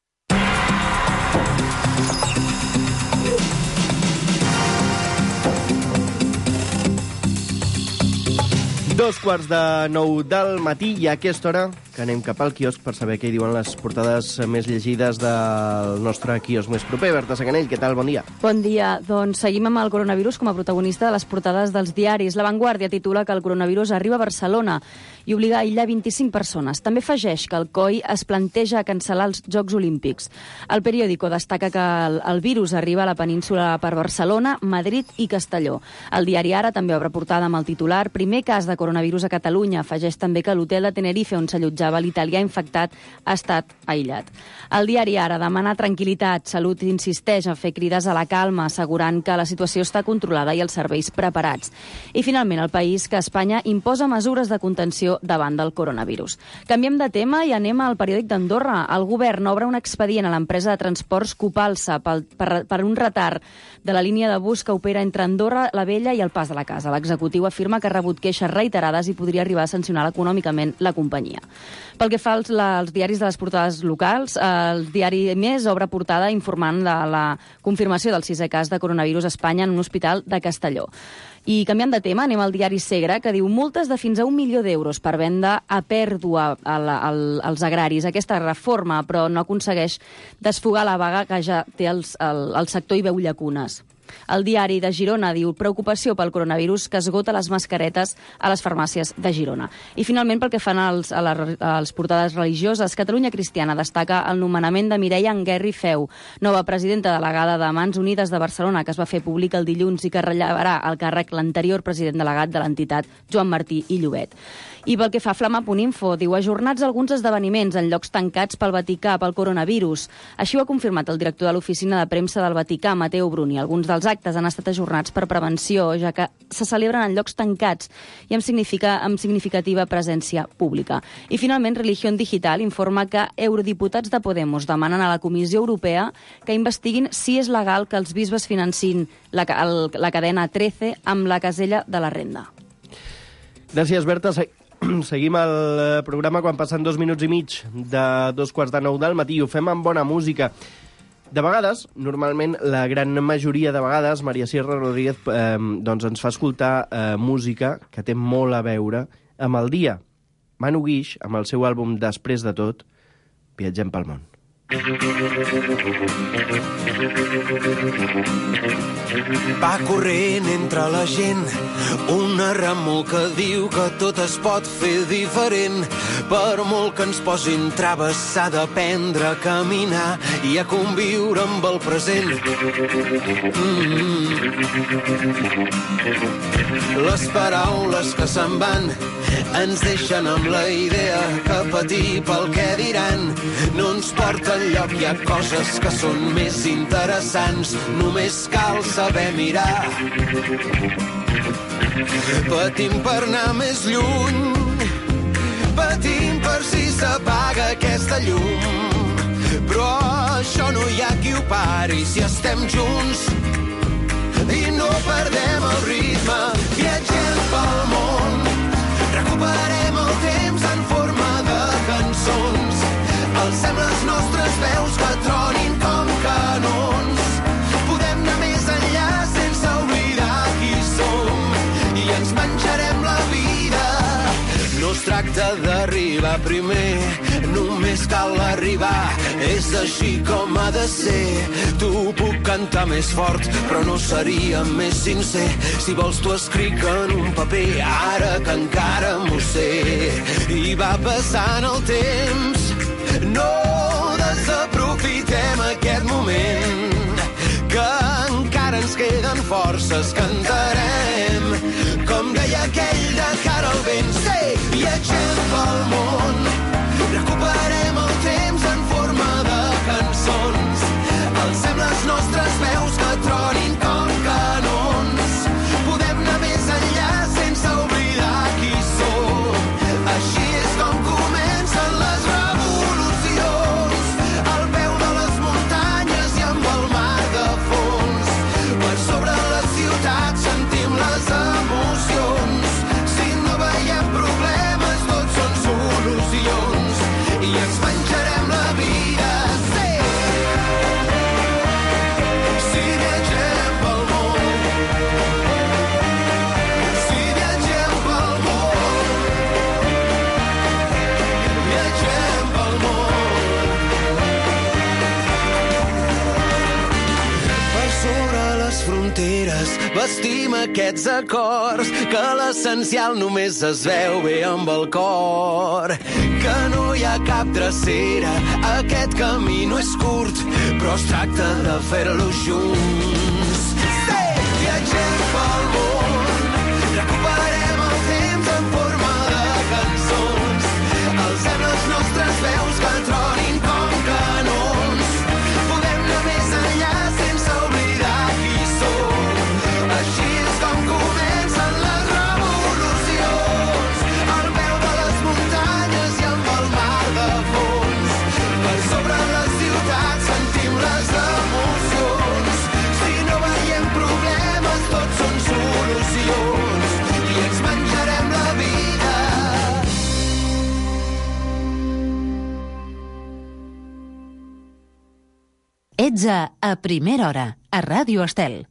Speaker 2: Dos quarts de 9 del matí i a aquesta hora que anem cap al quiosc per saber què hi diuen les portades més llegides del nostre quiosc més proper. Berta Sacanell, què tal? Bon dia.
Speaker 18: Bon dia. Doncs seguim amb el coronavirus com a protagonista de les portades dels diaris. La Vanguardia titula que el coronavirus arriba a Barcelona i obliga a aïllar 25 persones. També afegeix que el COI es planteja cancel·lar els Jocs Olímpics. El periòdico destaca que el virus arriba a la península per Barcelona, Madrid i Castelló. El diari Ara també obre portada amb el titular primer cas de coronavirus a Catalunya. Afegeix també que l'hotel de Tenerife on s'allotjava l'italià infectat ha estat aïllat. El diari Ara demana tranquil·litat. Salut insisteix a fer crides a la calma, assegurant que la situació està controlada i els serveis preparats. I finalment el País que Espanya imposa mesures de contenció davant del coronavirus. Canviem de tema i anem al periòdic d'Andorra. El govern obre un expedient a l'empresa de transports Copalsa per un retard de la línia de bus que opera entre Andorra, la Vella i el Pas de la Casa. L'executiu afirma que ha rebut queixes reiterades i podria arribar a sancionar econòmicament la companyia. Pel que fa als diaris de les portades locals, el diari Més obre portada informant de la confirmació del 6è cas de coronavirus a Espanya en un hospital de Castelló. I canviant de tema, anem al diari Segre, que diu multes de fins a 1 milió d'euros per venda a pèrdua als agraris. Aquesta reforma, però, no aconsegueix desfogar la vaga que ja té el sector i veu llacunes. El diari de Girona diu preocupació pel coronavirus que esgota les mascaretes a les farmàcies de Girona. I finalment, pel que fan a les portades religioses, Catalunya Cristiana destaca el nomenament de Mireia Anguerri Feu, nova presidenta delegada de Mans Unides de Barcelona, que es va fer públic el dilluns i que rellevarà el càrrec l'anterior president delegat de l'entitat, Joan Martí i Llobet. I pel que fa a Flama.info, diu ajornats alguns esdeveniments en llocs tancats pel Vaticà pel coronavirus. Així ho ha confirmat el director de l'oficina de premsa del Vaticà, Matteo Bruni. Alguns dels actes han estat ajornats per prevenció, ja que se celebren en llocs tancats i amb significativa presència pública. I finalment, Religión Digital informa que eurodiputats de Podemos demanen a la Comissió Europea que investiguin si és legal que els bisbes financin la cadena 13 amb la casella de la renda.
Speaker 2: Gràcies, Berta. Seguim el programa quan passen 2 minuts i mig de 2:45 del matí i ho fem amb bona música. De vegades, normalment, la gran majoria de vegades, Maria Sierra Rodríguez doncs ens fa escoltar música que té molt a veure amb el dia. Manu Guix, amb el seu àlbum Després de tot, viatgem pel món.
Speaker 19: Va corrent entre la gent una remor que diu que tot es pot fer diferent. Per molt que ens posin traves s'ha d'aprendre a caminar i a conviure amb el present. Les paraules que se'n van ens deixen amb la idea que patir pel què diran no ens porta enlloc. Hi ha coses que són més interessants, només cal saber mirar. Patim per anar més lluny, patim per si s'apaga aquesta llum, però això no hi ha qui ho pari si estem junts i no perdem el ritme. Viatgem pel món, recuperem el temps en forma de cançons, alcem les nostres veus que tronin com canons. Podem anar més enllà sense oblidar qui som i ens menjarem la vida. No es tracta d'arribar primer, només cal arribar. És així com ha de ser. T'ho puc cantar més fort, però no seria més sincer. Si vols t'ho escric en un paper, ara que encara m'ho sé. I va passant el temps, no desaprofitem aquest moment, que encara ens queden forces, cantarem com deia aquell de cara al vent. Sí, viatgem pel món, recuperem el temps en forma de cançons, alcem les nostres veus que tronin com canons. Podem anar més enllà sense oblidar qui som les fronteres, vestim aquests acords, que l'essencial només es veu bé amb el cor. Que no hi ha cap drecera, aquest camí no és curt, però es tracta de fer-lo junts. Sí! Viatgem pel món, recuperem el temps en forma de cançons, alcem les nostres veus que tronin com canons. Podem anar més enllà sense oblidar qui som. Així és com comencen les revolucions, al peu de les muntanyes i amb el mar de fons. Per sobre les ciutats sentim les emocions. Si no veiem problemes, tots són solucions i ens menjarem la vida.
Speaker 3: Ets a Primera Hora, a Ràdio Estel.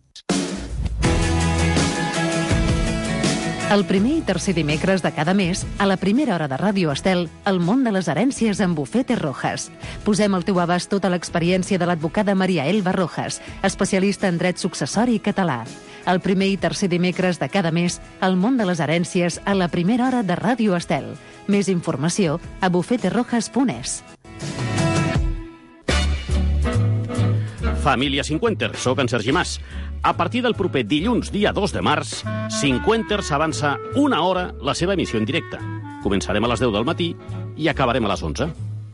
Speaker 3: El primer i tercer dimecres de cada mes, a la Primera Hora de Ràdio Estel, el món de les herències amb Bufete Rojas. Posem al teu abast tota l'experiència de l'advocada Maria Elba Rojas, especialista en dret successori català. El primer i tercer dimecres de cada mes, el món de les herències a la Primera Hora de Ràdio Estel. Més informació a bufeterojas.es.
Speaker 20: Família Cinquenter, soc en Sergi Mas. A partir del proper dilluns, dia 2 de març, Cinquenter s'avança una hora la seva emissió en directe. Començarem a les 10 del matí i acabarem a les 11.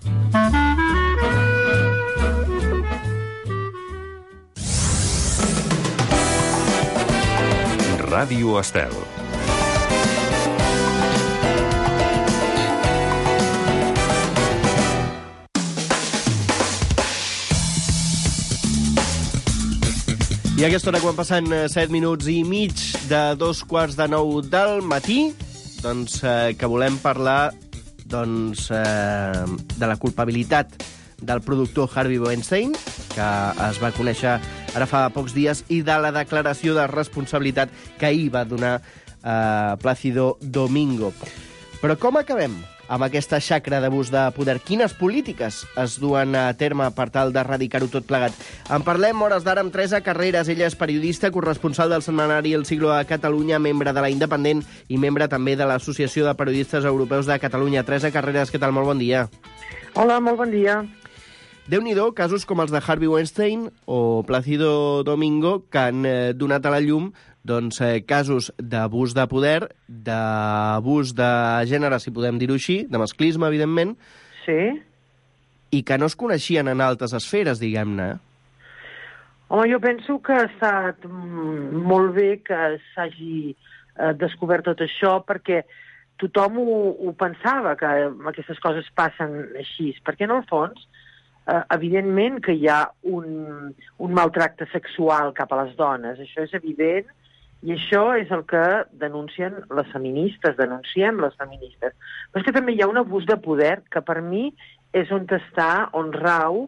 Speaker 1: Ràdio Estel.
Speaker 2: I a aquesta hora, quan passen 7 minuts i mig de 2:45 del matí, doncs que volem parlar de la culpabilitat del productor Harvey Weinstein, que es va conèixer ara fa pocs dies, i de la declaració de responsabilitat que ahir va donar Plácido Domingo. Però com acabem amb aquesta xacra d'abús de poder? Quines polítiques es duen a terme per tal d'erradicar-ho tot plegat? En parlem hores d'ara amb Teresa Carreras. Ella és periodista, corresponsal del setmanari El Siglo a Catalunya, membre de La Independent i membre també de l'Associació de Periodistes Europeus de Catalunya. Teresa Carreras, què tal? Molt bon dia.
Speaker 11: Hola, molt bon dia.
Speaker 2: Déu-n'hi-do, casos com els de Harvey Weinstein o Plácido Domingo que han donat a la llum casos d'abús de poder, d'abús de gènere, si podem dir-ho així, de masclisme, evidentment,
Speaker 11: sí,
Speaker 2: i que no es coneixien en altres esferes, diguem-ne.
Speaker 11: Home, jo penso que ha estat molt bé que s'hagi descobert tot això, perquè tothom ho pensava, que aquestes coses passen així, perquè en el fons, evidentment que hi ha un maltracte sexual cap a les dones, això és evident, i això és el que denuncien les feministes, denunciem les feministes. Però és que també hi ha un abús de poder que per mi és on rau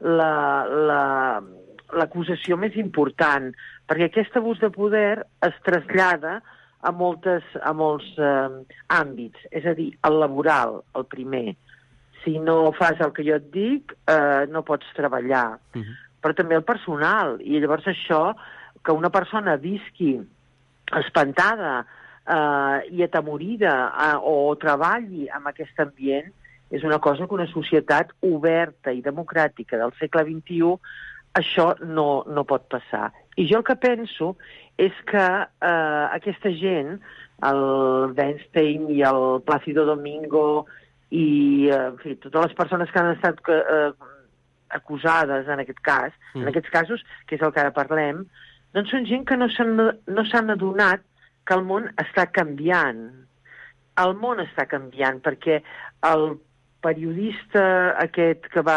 Speaker 11: l'acusació més important, perquè aquest abús de poder es trasllada a molts àmbits, és a dir, el laboral, el primer. Si no fas el que jo et dic, no pots treballar. Però també el personal, i llavors això, que una persona visqui espantada i atemorida o treballi en aquest ambient és una cosa que una societat oberta i democràtica del segle XXI això no pot passar. I jo el que penso és que aquesta gent, el Weinstein i el Plácido Domingo i en fi, totes les persones que han estat acusades en aquest cas, en aquests casos, que és el que ara parlem, doncs són gent que no s'han adonat que el món està canviant. El món està canviant perquè el periodista aquest que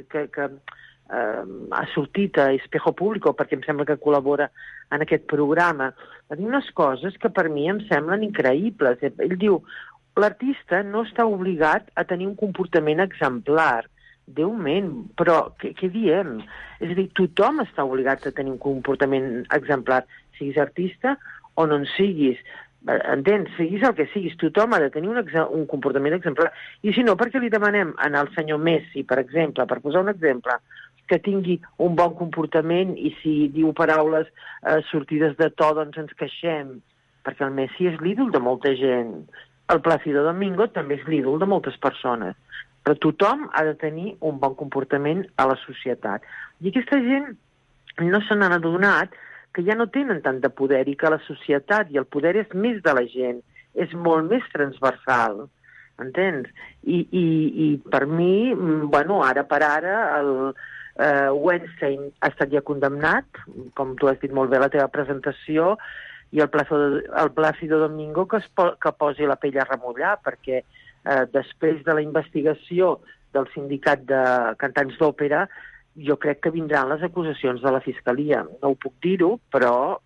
Speaker 11: ha sortit a Espejo Público, perquè em sembla que col·labora en aquest programa, va dir unes coses que per mi em semblen increïbles. Ell diu, l'artista no està obligat a tenir un comportament exemplar. Déu-ment, però què diem? És a dir, tothom està obligat a tenir un comportament exemplar, siguis artista o no en siguis. Entens? Siguis el que siguis, tothom ha de tenir un comportament exemplar. I si no, per què li demanem al senyor Messi, per exemple, per posar un exemple, que tingui un bon comportament, i si diu paraules sortides de to, doncs ens queixem, perquè el Messi és l'ídol de molta gent. El Plácido Domingo també és l'ídol de moltes persones. Però tothom ha de tenir un bon comportament a la societat. I aquesta gent no se n'han adonat que ja no tenen tant de poder i que la societat i el poder és més de la gent, és molt més transversal, entens? I per mi, bueno, ara per ara, el Weinstein ha estat ja condemnat, com tu has dit molt bé a la teva presentació, i el Plácido Domingo que posi la pell a remullar, perquè després de la investigació del sindicat de cantants d'òpera, jo crec que vindran les acusacions de la Fiscalia. No ho puc dir-ho, però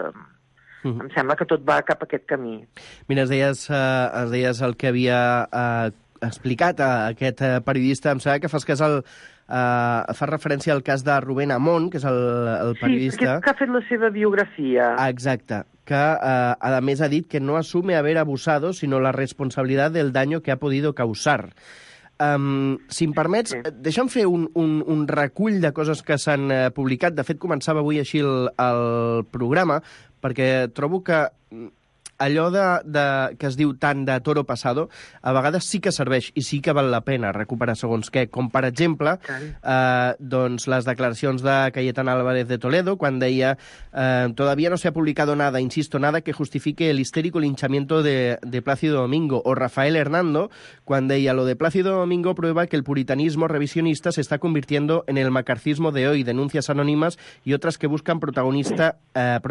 Speaker 11: em sembla que tot va cap a aquest camí.
Speaker 2: Mira, es deies el que havia explicat aquest periodista. Em sembla que fa referència al cas de Rubén Amón, que és el periodista...
Speaker 11: Sí, que ha fet la seva biografia.
Speaker 2: Exacte, que a més ha dit que no asume haber abusado, sino la responsabilidad del daño que ha podido causar. Si em permets, deixa'm fer un recull de coses que s'han publicat. De fet, començava avui així el programa, perquè trobo que allò que es diu tant de toro pasado, a vegades sí que serveix i sí que val la pena recuperar segons què, com per exemple doncs les declaracions de Cayetana Álvarez de Toledo, quan deia todavía no se ha publicado nada, insisto, nada que justifique el histérico linchamiento de Plácido Domingo, o Rafael Hernando, quan deia lo de Plácido Domingo prueba que el puritanismo revisionista se está convirtiendo en el macarcismo de hoy, denuncias anónimas y otras que buscan protagonismo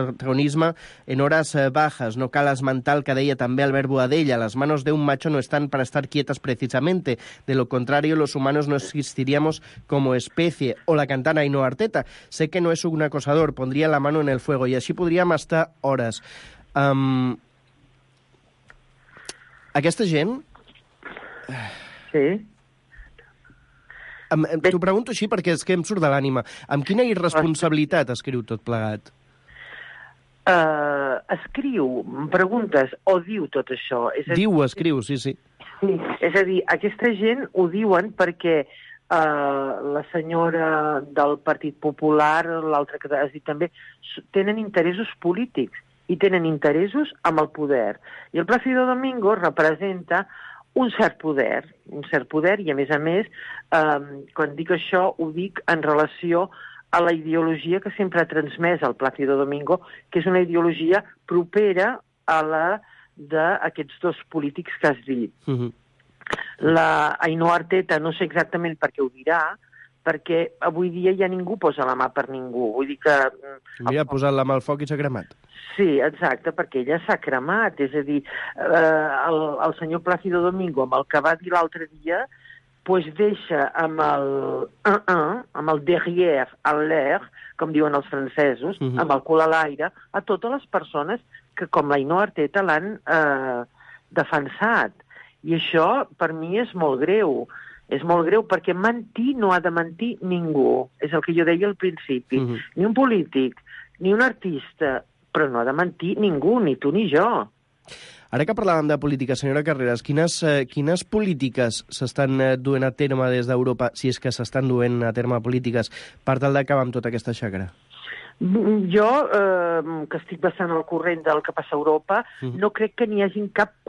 Speaker 2: en horas bajas, no cal mental que deia també Albert Boadella, las manos de un macho no están para estar quietas precisamente, de lo contrario los humanos no existiríamos como especie, o la cantant Ainhoa Arteta, sé que no es un acosador, pondría la mano en el fuego, i així podríem estar hores. Aquesta gent...
Speaker 11: Sí.
Speaker 2: T'ho pregunto així perquè és que em surt de l'ànima. Amb quina irresponsabilitat escriu tot plegat?
Speaker 11: Escriu, preguntes, o diu tot això?
Speaker 2: Escriu, sí. Sí,
Speaker 11: és a dir, aquesta gent ho diuen perquè la senyora del Partit Popular, l'altra que has dit també, tenen interessos polítics i tenen interessos amb el poder. I el Plácido Domingo representa un cert poder, i a més, quan dic això, ho dic en relació a la ideologia que sempre ha transmès el Plácido Domingo, que és una ideologia propera a la d'aquests dos polítics que has dit. La Ainhoa Arteta no sé exactament per què ho dirà, perquè avui dia ja ningú posa la mà per ningú. Vull dir que...
Speaker 2: Ella ha posat la mà al foc i s'ha cremat.
Speaker 11: Sí, exacte, perquè ella s'ha cremat. És a dir, el senyor Plácido Domingo, amb el que va dir l'altre dia, pues deixa amb el derrière à l'air, com diuen els francesos, amb el cul a l'aire, a totes les persones que, com l'Ainhoa Arteta, l'han defensat. I això, per mi, és molt greu. És molt greu perquè mentir no ha de mentir ningú. És el que jo deia al principi. Ni un polític, ni un artista, però no ha de mentir ningú, ni tu ni jo.
Speaker 2: Ara que parlàvem de política, senyora Carreras, quines polítiques s'estan duent a terme des d'Europa, si és que s'estan duent a terme polítiques, per tal d'acabar amb tota aquesta xacra?
Speaker 11: Jo, que estic bastant al corrent del que passa a Europa, no crec que n'hi hagi cap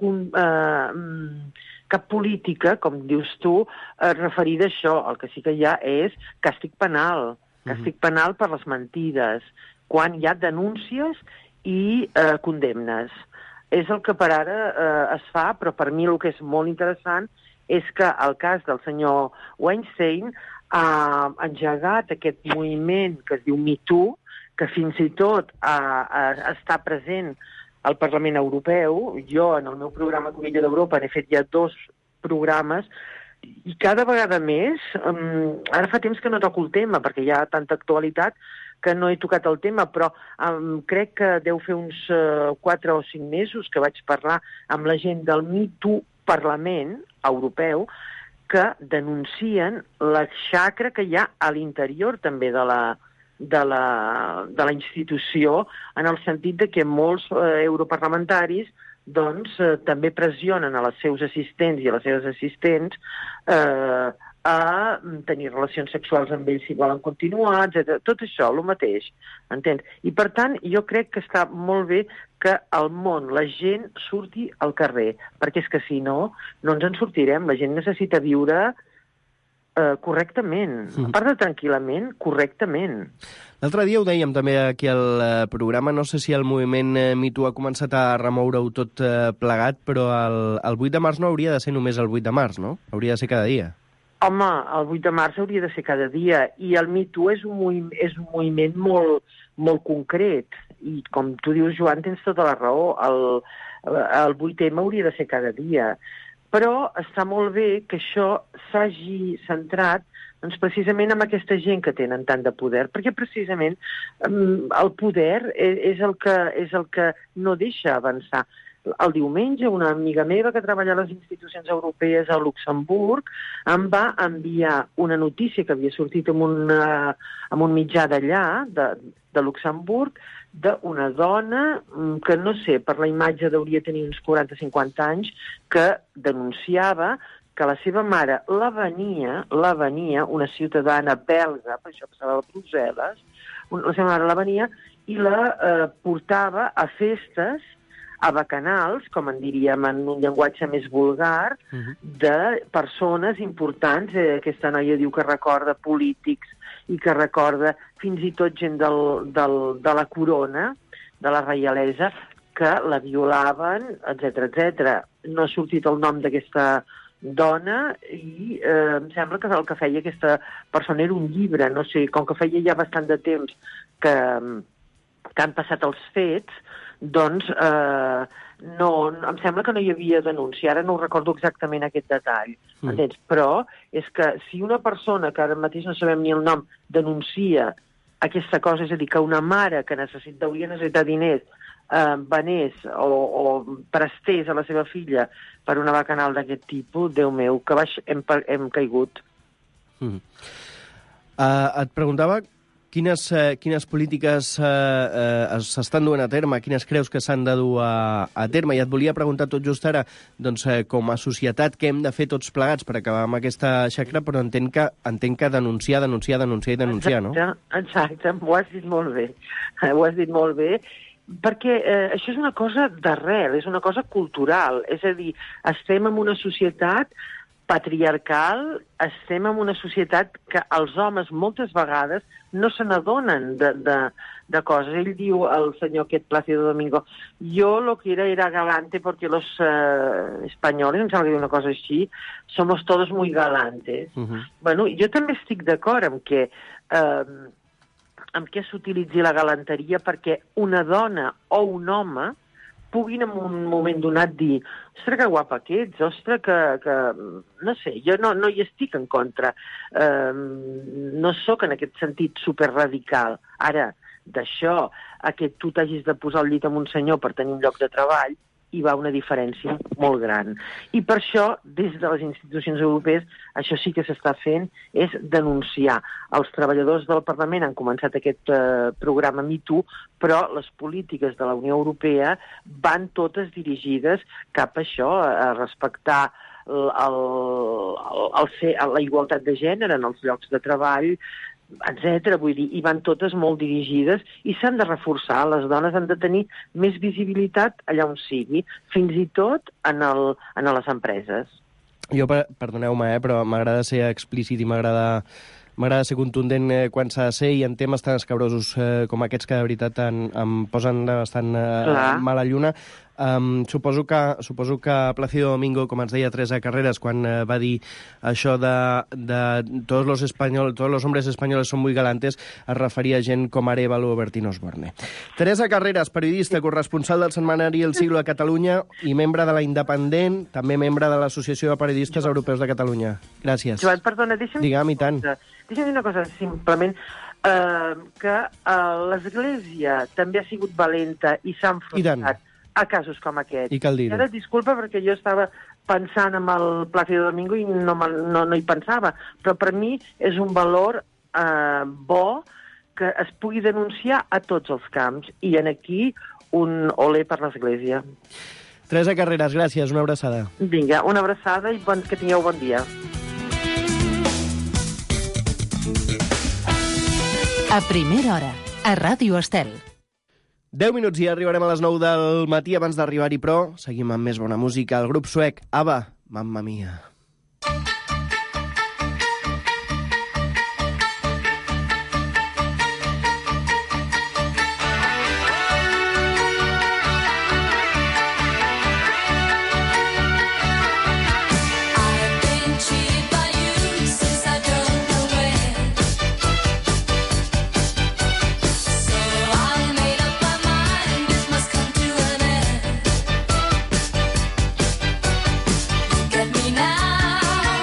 Speaker 11: política, com dius tu, referida a això. El que sí que hi ha és càstig penal per les mentides, quan hi ha denúncies i condemnes. És el que per ara es fa, però per mi el que és molt interessant és que el cas del senyor Weinstein ha engegat aquest moviment que es diu Me Too, que fins i tot està present al Parlament Europeu. Jo, en el meu programa Covella d'Europa, n'he fet ja 2 programes, i cada vegada més, ara fa temps que no toco el tema, perquè hi ha tanta actualitat, que no he tocat el tema, però crec que deu fer uns 4 o 5 mesos que vaig parlar amb la gent del Me Too Parlament Europeu, que denuncien la xacra que hi ha a l'interior també de la institució, en el sentit de que molts europarlamentaris també pressionen a les seus assistents i a les seves assistents
Speaker 21: a tenir relacions sexuals amb ells si volen continuar, etc. Tot això, el mateix, entens? I, per tant, jo crec que està molt bé que el món, la gent, surti al carrer, perquè és que si no, no ens en sortirem. La gent necessita viure correctament. A part de tranquil·lament, correctament.
Speaker 2: L'altre dia ho dèiem també aquí al programa, no sé si el moviment MeToo ha començat a remoure-ho tot plegat, però el 8 de març no hauria de ser només el 8 de març, no? Hauria de ser cada dia.
Speaker 21: Home, el 8 de març hauria de ser cada dia, i el MeToo és un moviment molt concret, i com tu dius, Joan, tens tota la raó, el 8M hauria de ser cada dia. Però està molt bé que això s'hagi centrat doncs, precisament amb aquesta gent que tenen tant de poder, perquè precisament el poder és el que no deixa avançar. El diumenge, una amiga meva que treballa a les institucions europees a Luxemburg em va enviar una notícia que havia sortit en un mitjà d'allà, de Luxemburg, d'una dona que, no sé, per la imatge hauria tenir uns 40-50 anys, que denunciava que la seva mare la venia, una ciutadana belga, per això passava a Brussel·les, la seva mare la venia i la portava a festes, a bacanals, com en diríem en un llenguatge més vulgar, de persones importants. Aquesta noia diu que recorda polítics i que recorda fins i tot gent de la corona, de la reialesa, que la violaven, etc. No ha sortit el nom d'aquesta dona i em sembla que el que feia aquesta persona era un llibre, no sé, com que feia ja bastant de temps que han passat els fets, doncs em sembla que no hi havia denúncia. Ara no ho recordo exactament aquest detall, entens? Però és que si una persona, que ara mateix no sabem ni el nom, denuncia aquesta cosa, és a dir, que una mare que hauria necessitat diners venés o prestés a la seva filla per una bacanal d'aquest tipus, Déu meu, que baix hem caigut.
Speaker 2: Et preguntava quines polítiques s'estan duent a terme, quines creus que s'han de dur a terme, i et volia preguntar tot just ara, doncs, com a societat, què hem de fer tots plegats per acabar amb aquesta xacra, però entenc que denunciar, no?
Speaker 21: Exacte, ho has dit molt bé, perquè això és una cosa d'arrel, és una cosa cultural, és a dir, estem en una societat patriarcal, estem en una societat que els homes moltes vegades no se n'adonen de coses. Ell diu, el senyor aquest Plácido Domingo, yo lo que era galante porque los españoles, em sembla que diu una cosa així, somos todos muy galantes. Bueno, jo també estic d'acord amb que s'utilitzi la galanteria perquè una dona o un home puguin en un moment donat dir ostres, que guapa que ets, ostres, que no sé, jo no hi estic en contra. No sóc en aquest sentit superradical. Ara, d'això a que tu t'hagis de posar al llit amb un senyor per tenir un lloc de treball, hi va una diferència molt gran. I per això, des de les institucions europees, això sí que s'està fent, és denunciar. Els treballadors del Parlament han començat aquest programa MeToo, però les polítiques de la Unió Europea van totes dirigides cap a això, a respectar la igualtat de gènere en els llocs de treball, etc. Vull dir, i van totes molt dirigides i s'han de reforçar. Les dones han de tenir més visibilitat allà on sigui, fins i tot a les empreses.
Speaker 2: Jo, perdoneu-me, però m'agrada ser explícit i m'agrada ser contundent quan s'ha de ser, i en temes tan escabrosos com aquests que de veritat em posen bastant mala lluna. Suposo que Plácido Domingo, com ens deia Teresa Carreras, quan va dir això de todos los hombres españoles son muy galantes, es referia a gent com Arévalo o Bertín Osborne. Teresa Carreras, periodista, corresponsal del setmanari El Siglo a Catalunya i membre de La Independent, també membre de l'Associació de Periodistes Europeus de Catalunya. Gràcies.
Speaker 21: Joan, perdona, deixa'm dir una cosa, simplement, que l'Església també ha sigut valenta i s'ha enfrontat a casos com aquest.
Speaker 2: I cal dir-ho.
Speaker 21: Ara, disculpa, perquè jo estava pensant en el Plácido Domingo i no hi pensava, però per mi és un valor bo que es pugui denunciar a tots els camps, i en aquí un olé per l'Església.
Speaker 2: Teresa Carreras, gràcies, una abraçada.
Speaker 21: Vinga, una abraçada i que tingueu bon dia.
Speaker 3: A primera hora, a Ràdio Estel.
Speaker 2: 10 minuts i arribarem a les 9 del matí. Abans d'arribar-hi, però, seguim amb més bona música. El grup suec ABBA, Mamma Mia.
Speaker 4: Get me now.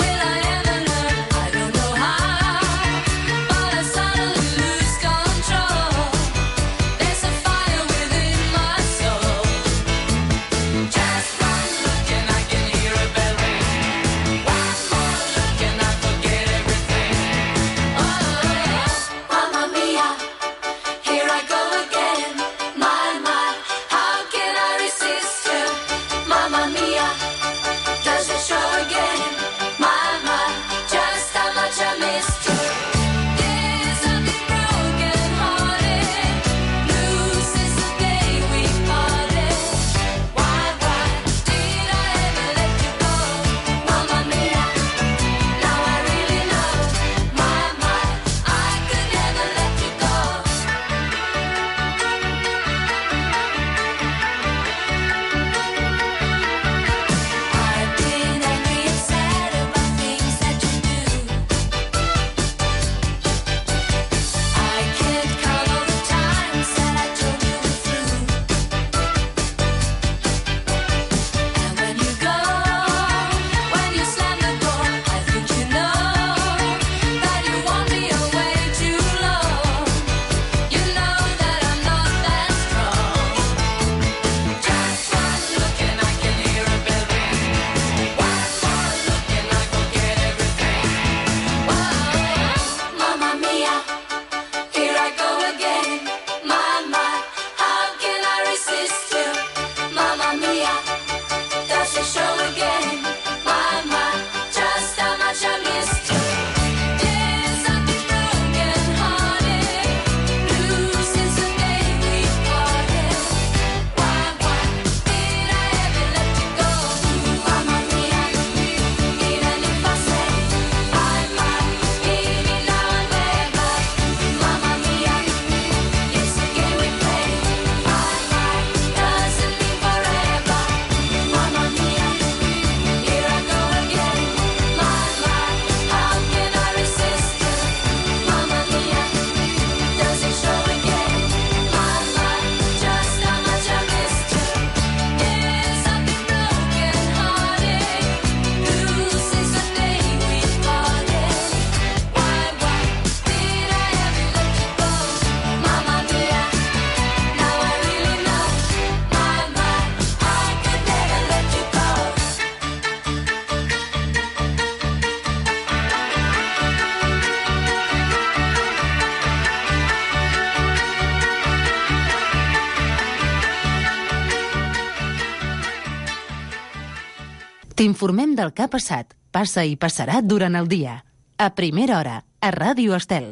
Speaker 3: T'informem del que ha passat, passa i passarà durant el dia. A primera hora, a Ràdio Estel.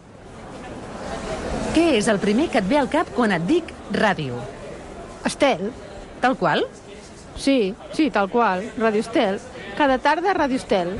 Speaker 3: Què és el primer que et ve al cap quan et dic ràdio?
Speaker 22: Estel.
Speaker 3: Tal qual?
Speaker 22: Sí, tal qual. Ràdio Estel. Cada tarda Ràdio Estel.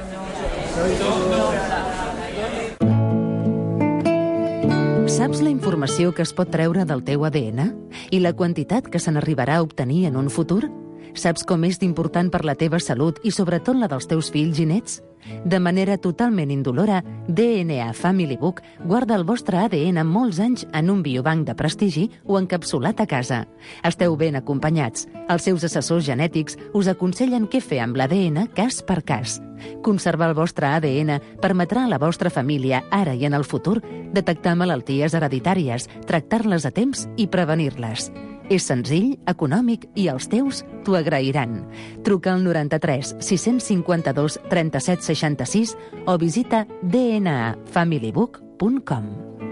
Speaker 3: Saps la informació que es pot treure del teu ADN? I la quantitat que se n'arribarà a obtenir en un futur? Saps com és d'important per la teva salut i sobretot la dels teus fills i nets? De manera totalment indolora, DNA Family Book guarda el vostre ADN molts anys en un biobanc de prestigi o encapsulat a casa. Esteu ben acompanyats. Els seus assessors genètics us aconsellen què fer amb l'ADN cas per cas. Conservar el vostre ADN permetrà a la vostra família, ara i en el futur, detectar malalties hereditàries, tractar-les a temps i prevenir-les. És senzill, econòmic i els teus t'ho agrairan. Truca al 93 652 37 66 o visita dnafamilybook.com.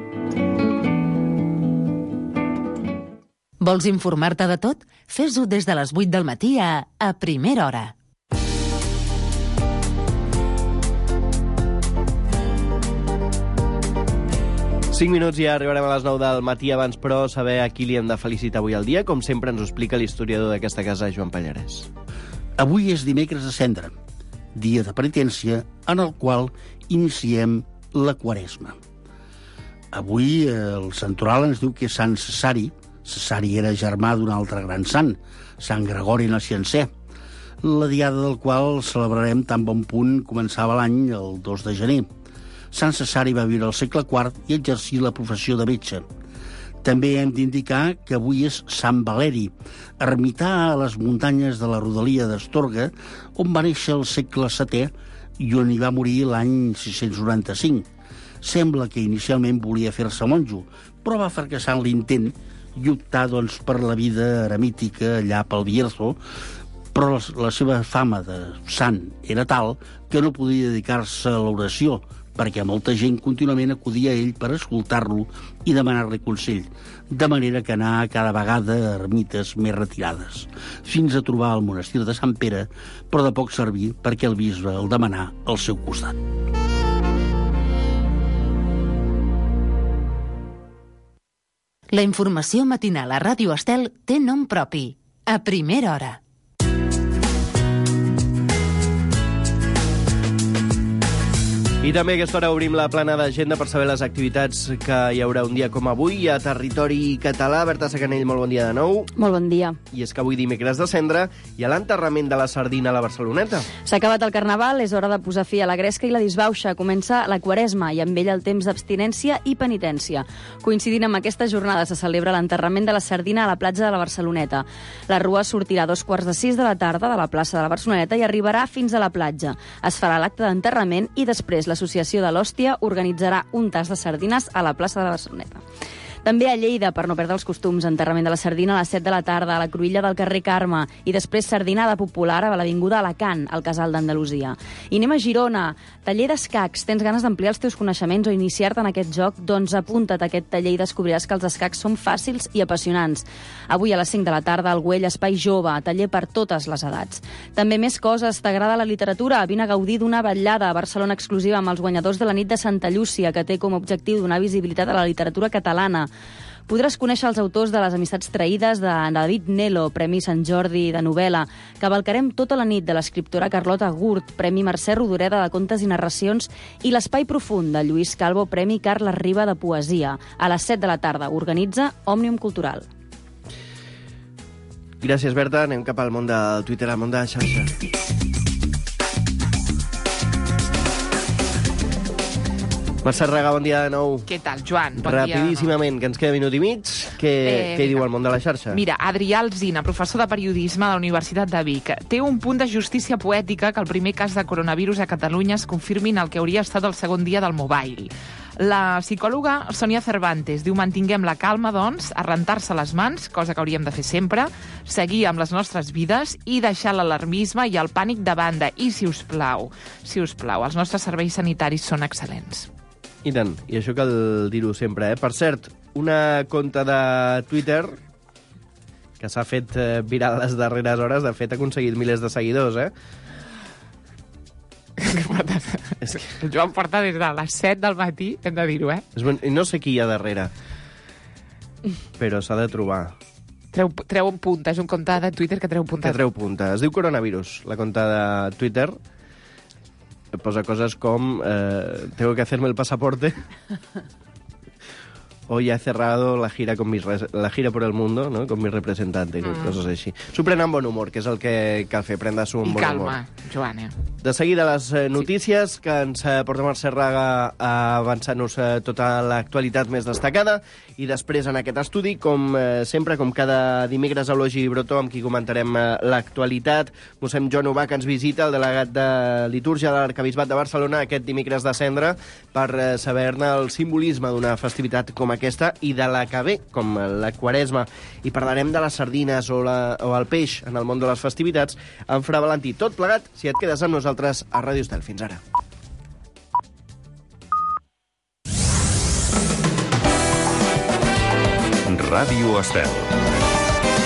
Speaker 3: Vols informar-te de tot? Fes-ho des de les 8 del matí a primera hora.
Speaker 2: 5 minuts i ja arribarem a les 9 del matí. Abans, però, saber a qui li hem de felicitar avui al dia. Com sempre, ens ho explica l'historiador d'aquesta casa, Joan Pallarès.
Speaker 6: Avui és dimecres de Cendra, dia de penitència en el qual iniciem la Quaresma. Avui el santoral ens diu que és Sant Cesari. Cesari era germà d'un altre gran sant, Sant Gregori Naciancè, la diada del qual celebrarem tan bon punt començava l'any, el 2 de gener. Sant Cesari va viure al segle IV i exercir la professió de metge. També hem d'indicar que avui és Sant Valeri, ermità a les muntanyes de la rodalia d'Astorga, on va néixer al segle VII i on hi va morir l'any 695. Sembla que inicialment volia fer-se monjo, però va fracassar en l'intent i optar per la vida eremítica allà pel Bierzo, però la seva fama de sant era tal que no podia dedicar-se a l'oració, perquè molta gent contínuament acudia a ell per escoltar-lo i demanar-li consell, de manera que anà cada vegada a ermites més retirades, fins a trobar el monestir de Sant Pere, però de poc servir perquè el bisbe el demanà al seu costat.
Speaker 3: La informació matinal a Ràdio Estel té nom propi. A primera hora.
Speaker 2: I també a aquesta hora obrim la plana d'agenda per saber les activitats que hi haurà un dia com avui a territori català. Berta Sacanell, molt bon dia de nou.
Speaker 18: Molt bon dia.
Speaker 2: I és que avui dimecres de Cendra hi ha l'enterrament de la sardina a la Barceloneta.
Speaker 18: S'ha acabat el Carnaval, és hora de posar fi a la gresca i la disbauxa. Comença la Quaresma i amb ella el temps d'abstinència i penitència. Coincidint amb aquesta jornada se celebra l'enterrament de la sardina a la platja de la Barceloneta. La rua sortirà a 5:45 de la tarda de la plaça de la Barceloneta i arribarà fins a la platja. Es farà l'acte d'enterrament i després l'Associació de l'Hòstia organitzarà un tas de sardines a la plaça de la Barceloneta. També a Lleida, per no perdre els costums, enterrament de la sardina a les 7 de la tarda a la cruïlla del carrer Carme i després sardinada popular a l'avinguda Alacant, al Casal d'Andalusia. I anem a Girona, taller d'escacs. Tens ganes d'ampliar els teus coneixements o iniciar-te en aquest joc? Doncs apunta't a aquest taller i descobriràs que els escacs són fàcils i apassionants. Avui a les 5 de la tarda al Güell Espai Jove, taller per totes les edats. També més coses. T'agrada la literatura? Vine a gaudir d'una vetllada a Barcelona exclusiva amb els guanyadors de la nit de Santa Llúcia, que té com a objectiu donar visibilitat a la literatura catalana. Podràs conèixer els autors de Les amistats traïdes de David Nelo, Premi Sant Jordi de novel·la. Cavalcarem tota la nit de l'escriptora Carlota Gurt, Premi Mercè Rodoreda de contes i narracions, i l'Espai profund de Lluís Calvo, Premi Carles Riba de poesia. A les 7 de la tarda organitza Òmnium Cultural.
Speaker 2: Gràcies, Berta. Anem cap al món del Twitter, al món de la xarxa. Mercè Raga, bon dia de nou.
Speaker 5: Què tal, Joan? Bon
Speaker 2: Rapidíssimament, que ens queda minut i mig. Què diu el món de la xarxa?
Speaker 5: Mira, Adrià Alsina, professor de periodisme de la Universitat de Vic, té un punt de justícia poètica que el primer cas de coronavirus a Catalunya es confirmin el que hauria estat el segon dia del mobile. La psicòloga Sonia Cervantes diu: mantinguem la calma, doncs, a rentar-se les mans, cosa que hauríem de fer sempre, seguir amb les nostres vides i deixar l'alarmisme i el pànic de banda. I, si us plau, els nostres serveis sanitaris són excel·lents.
Speaker 2: I tant, i això cal dir-ho sempre, eh? Per cert, una conta de Twitter que s'ha fet viral les darreres hores, de fet ha aconseguit milers de seguidors, eh?
Speaker 5: El Joan porta des de les 7 del matí, hem de dir-ho, eh?
Speaker 2: No sé qui hi ha darrere, però s'ha de trobar.
Speaker 5: Treu un punta, és un compte de Twitter que treu punta.
Speaker 2: Que treu punta. Es diu Coronavirus, la conta de Twitter. Posa coses com tengo que hacerme el pasaporte o ya he cerrado la gira por el mundo, ¿no? Con mi representante, coses així. S'ho pren amb bon humor, que és el que cal fer, prendre-s'ho amb bon humor.
Speaker 5: I calma, Joan.
Speaker 2: De seguida, les notícies que ens porta Mercè Raga avançant-nos tota l'actualitat més destacada, i després en aquest estudi, com sempre, com cada dimecres, Eulogi Brotó, amb qui comentarem l'actualitat. Mossèn Joan Ubach ens visita, el delegat de litúrgia de l'Arquebisbat de Barcelona, aquest dimecres de Cendra, per saber-ne el simbolisme d'una festivitat com aquesta i de la que ve, com la Quaresma. I parlarem de les sardines o el peix en el món de les festivitats amb Fra Valentí. Tot plegat, si et quedes amb nosaltres a Ràdio Estel. Fins ara.
Speaker 1: Ràdio Estel.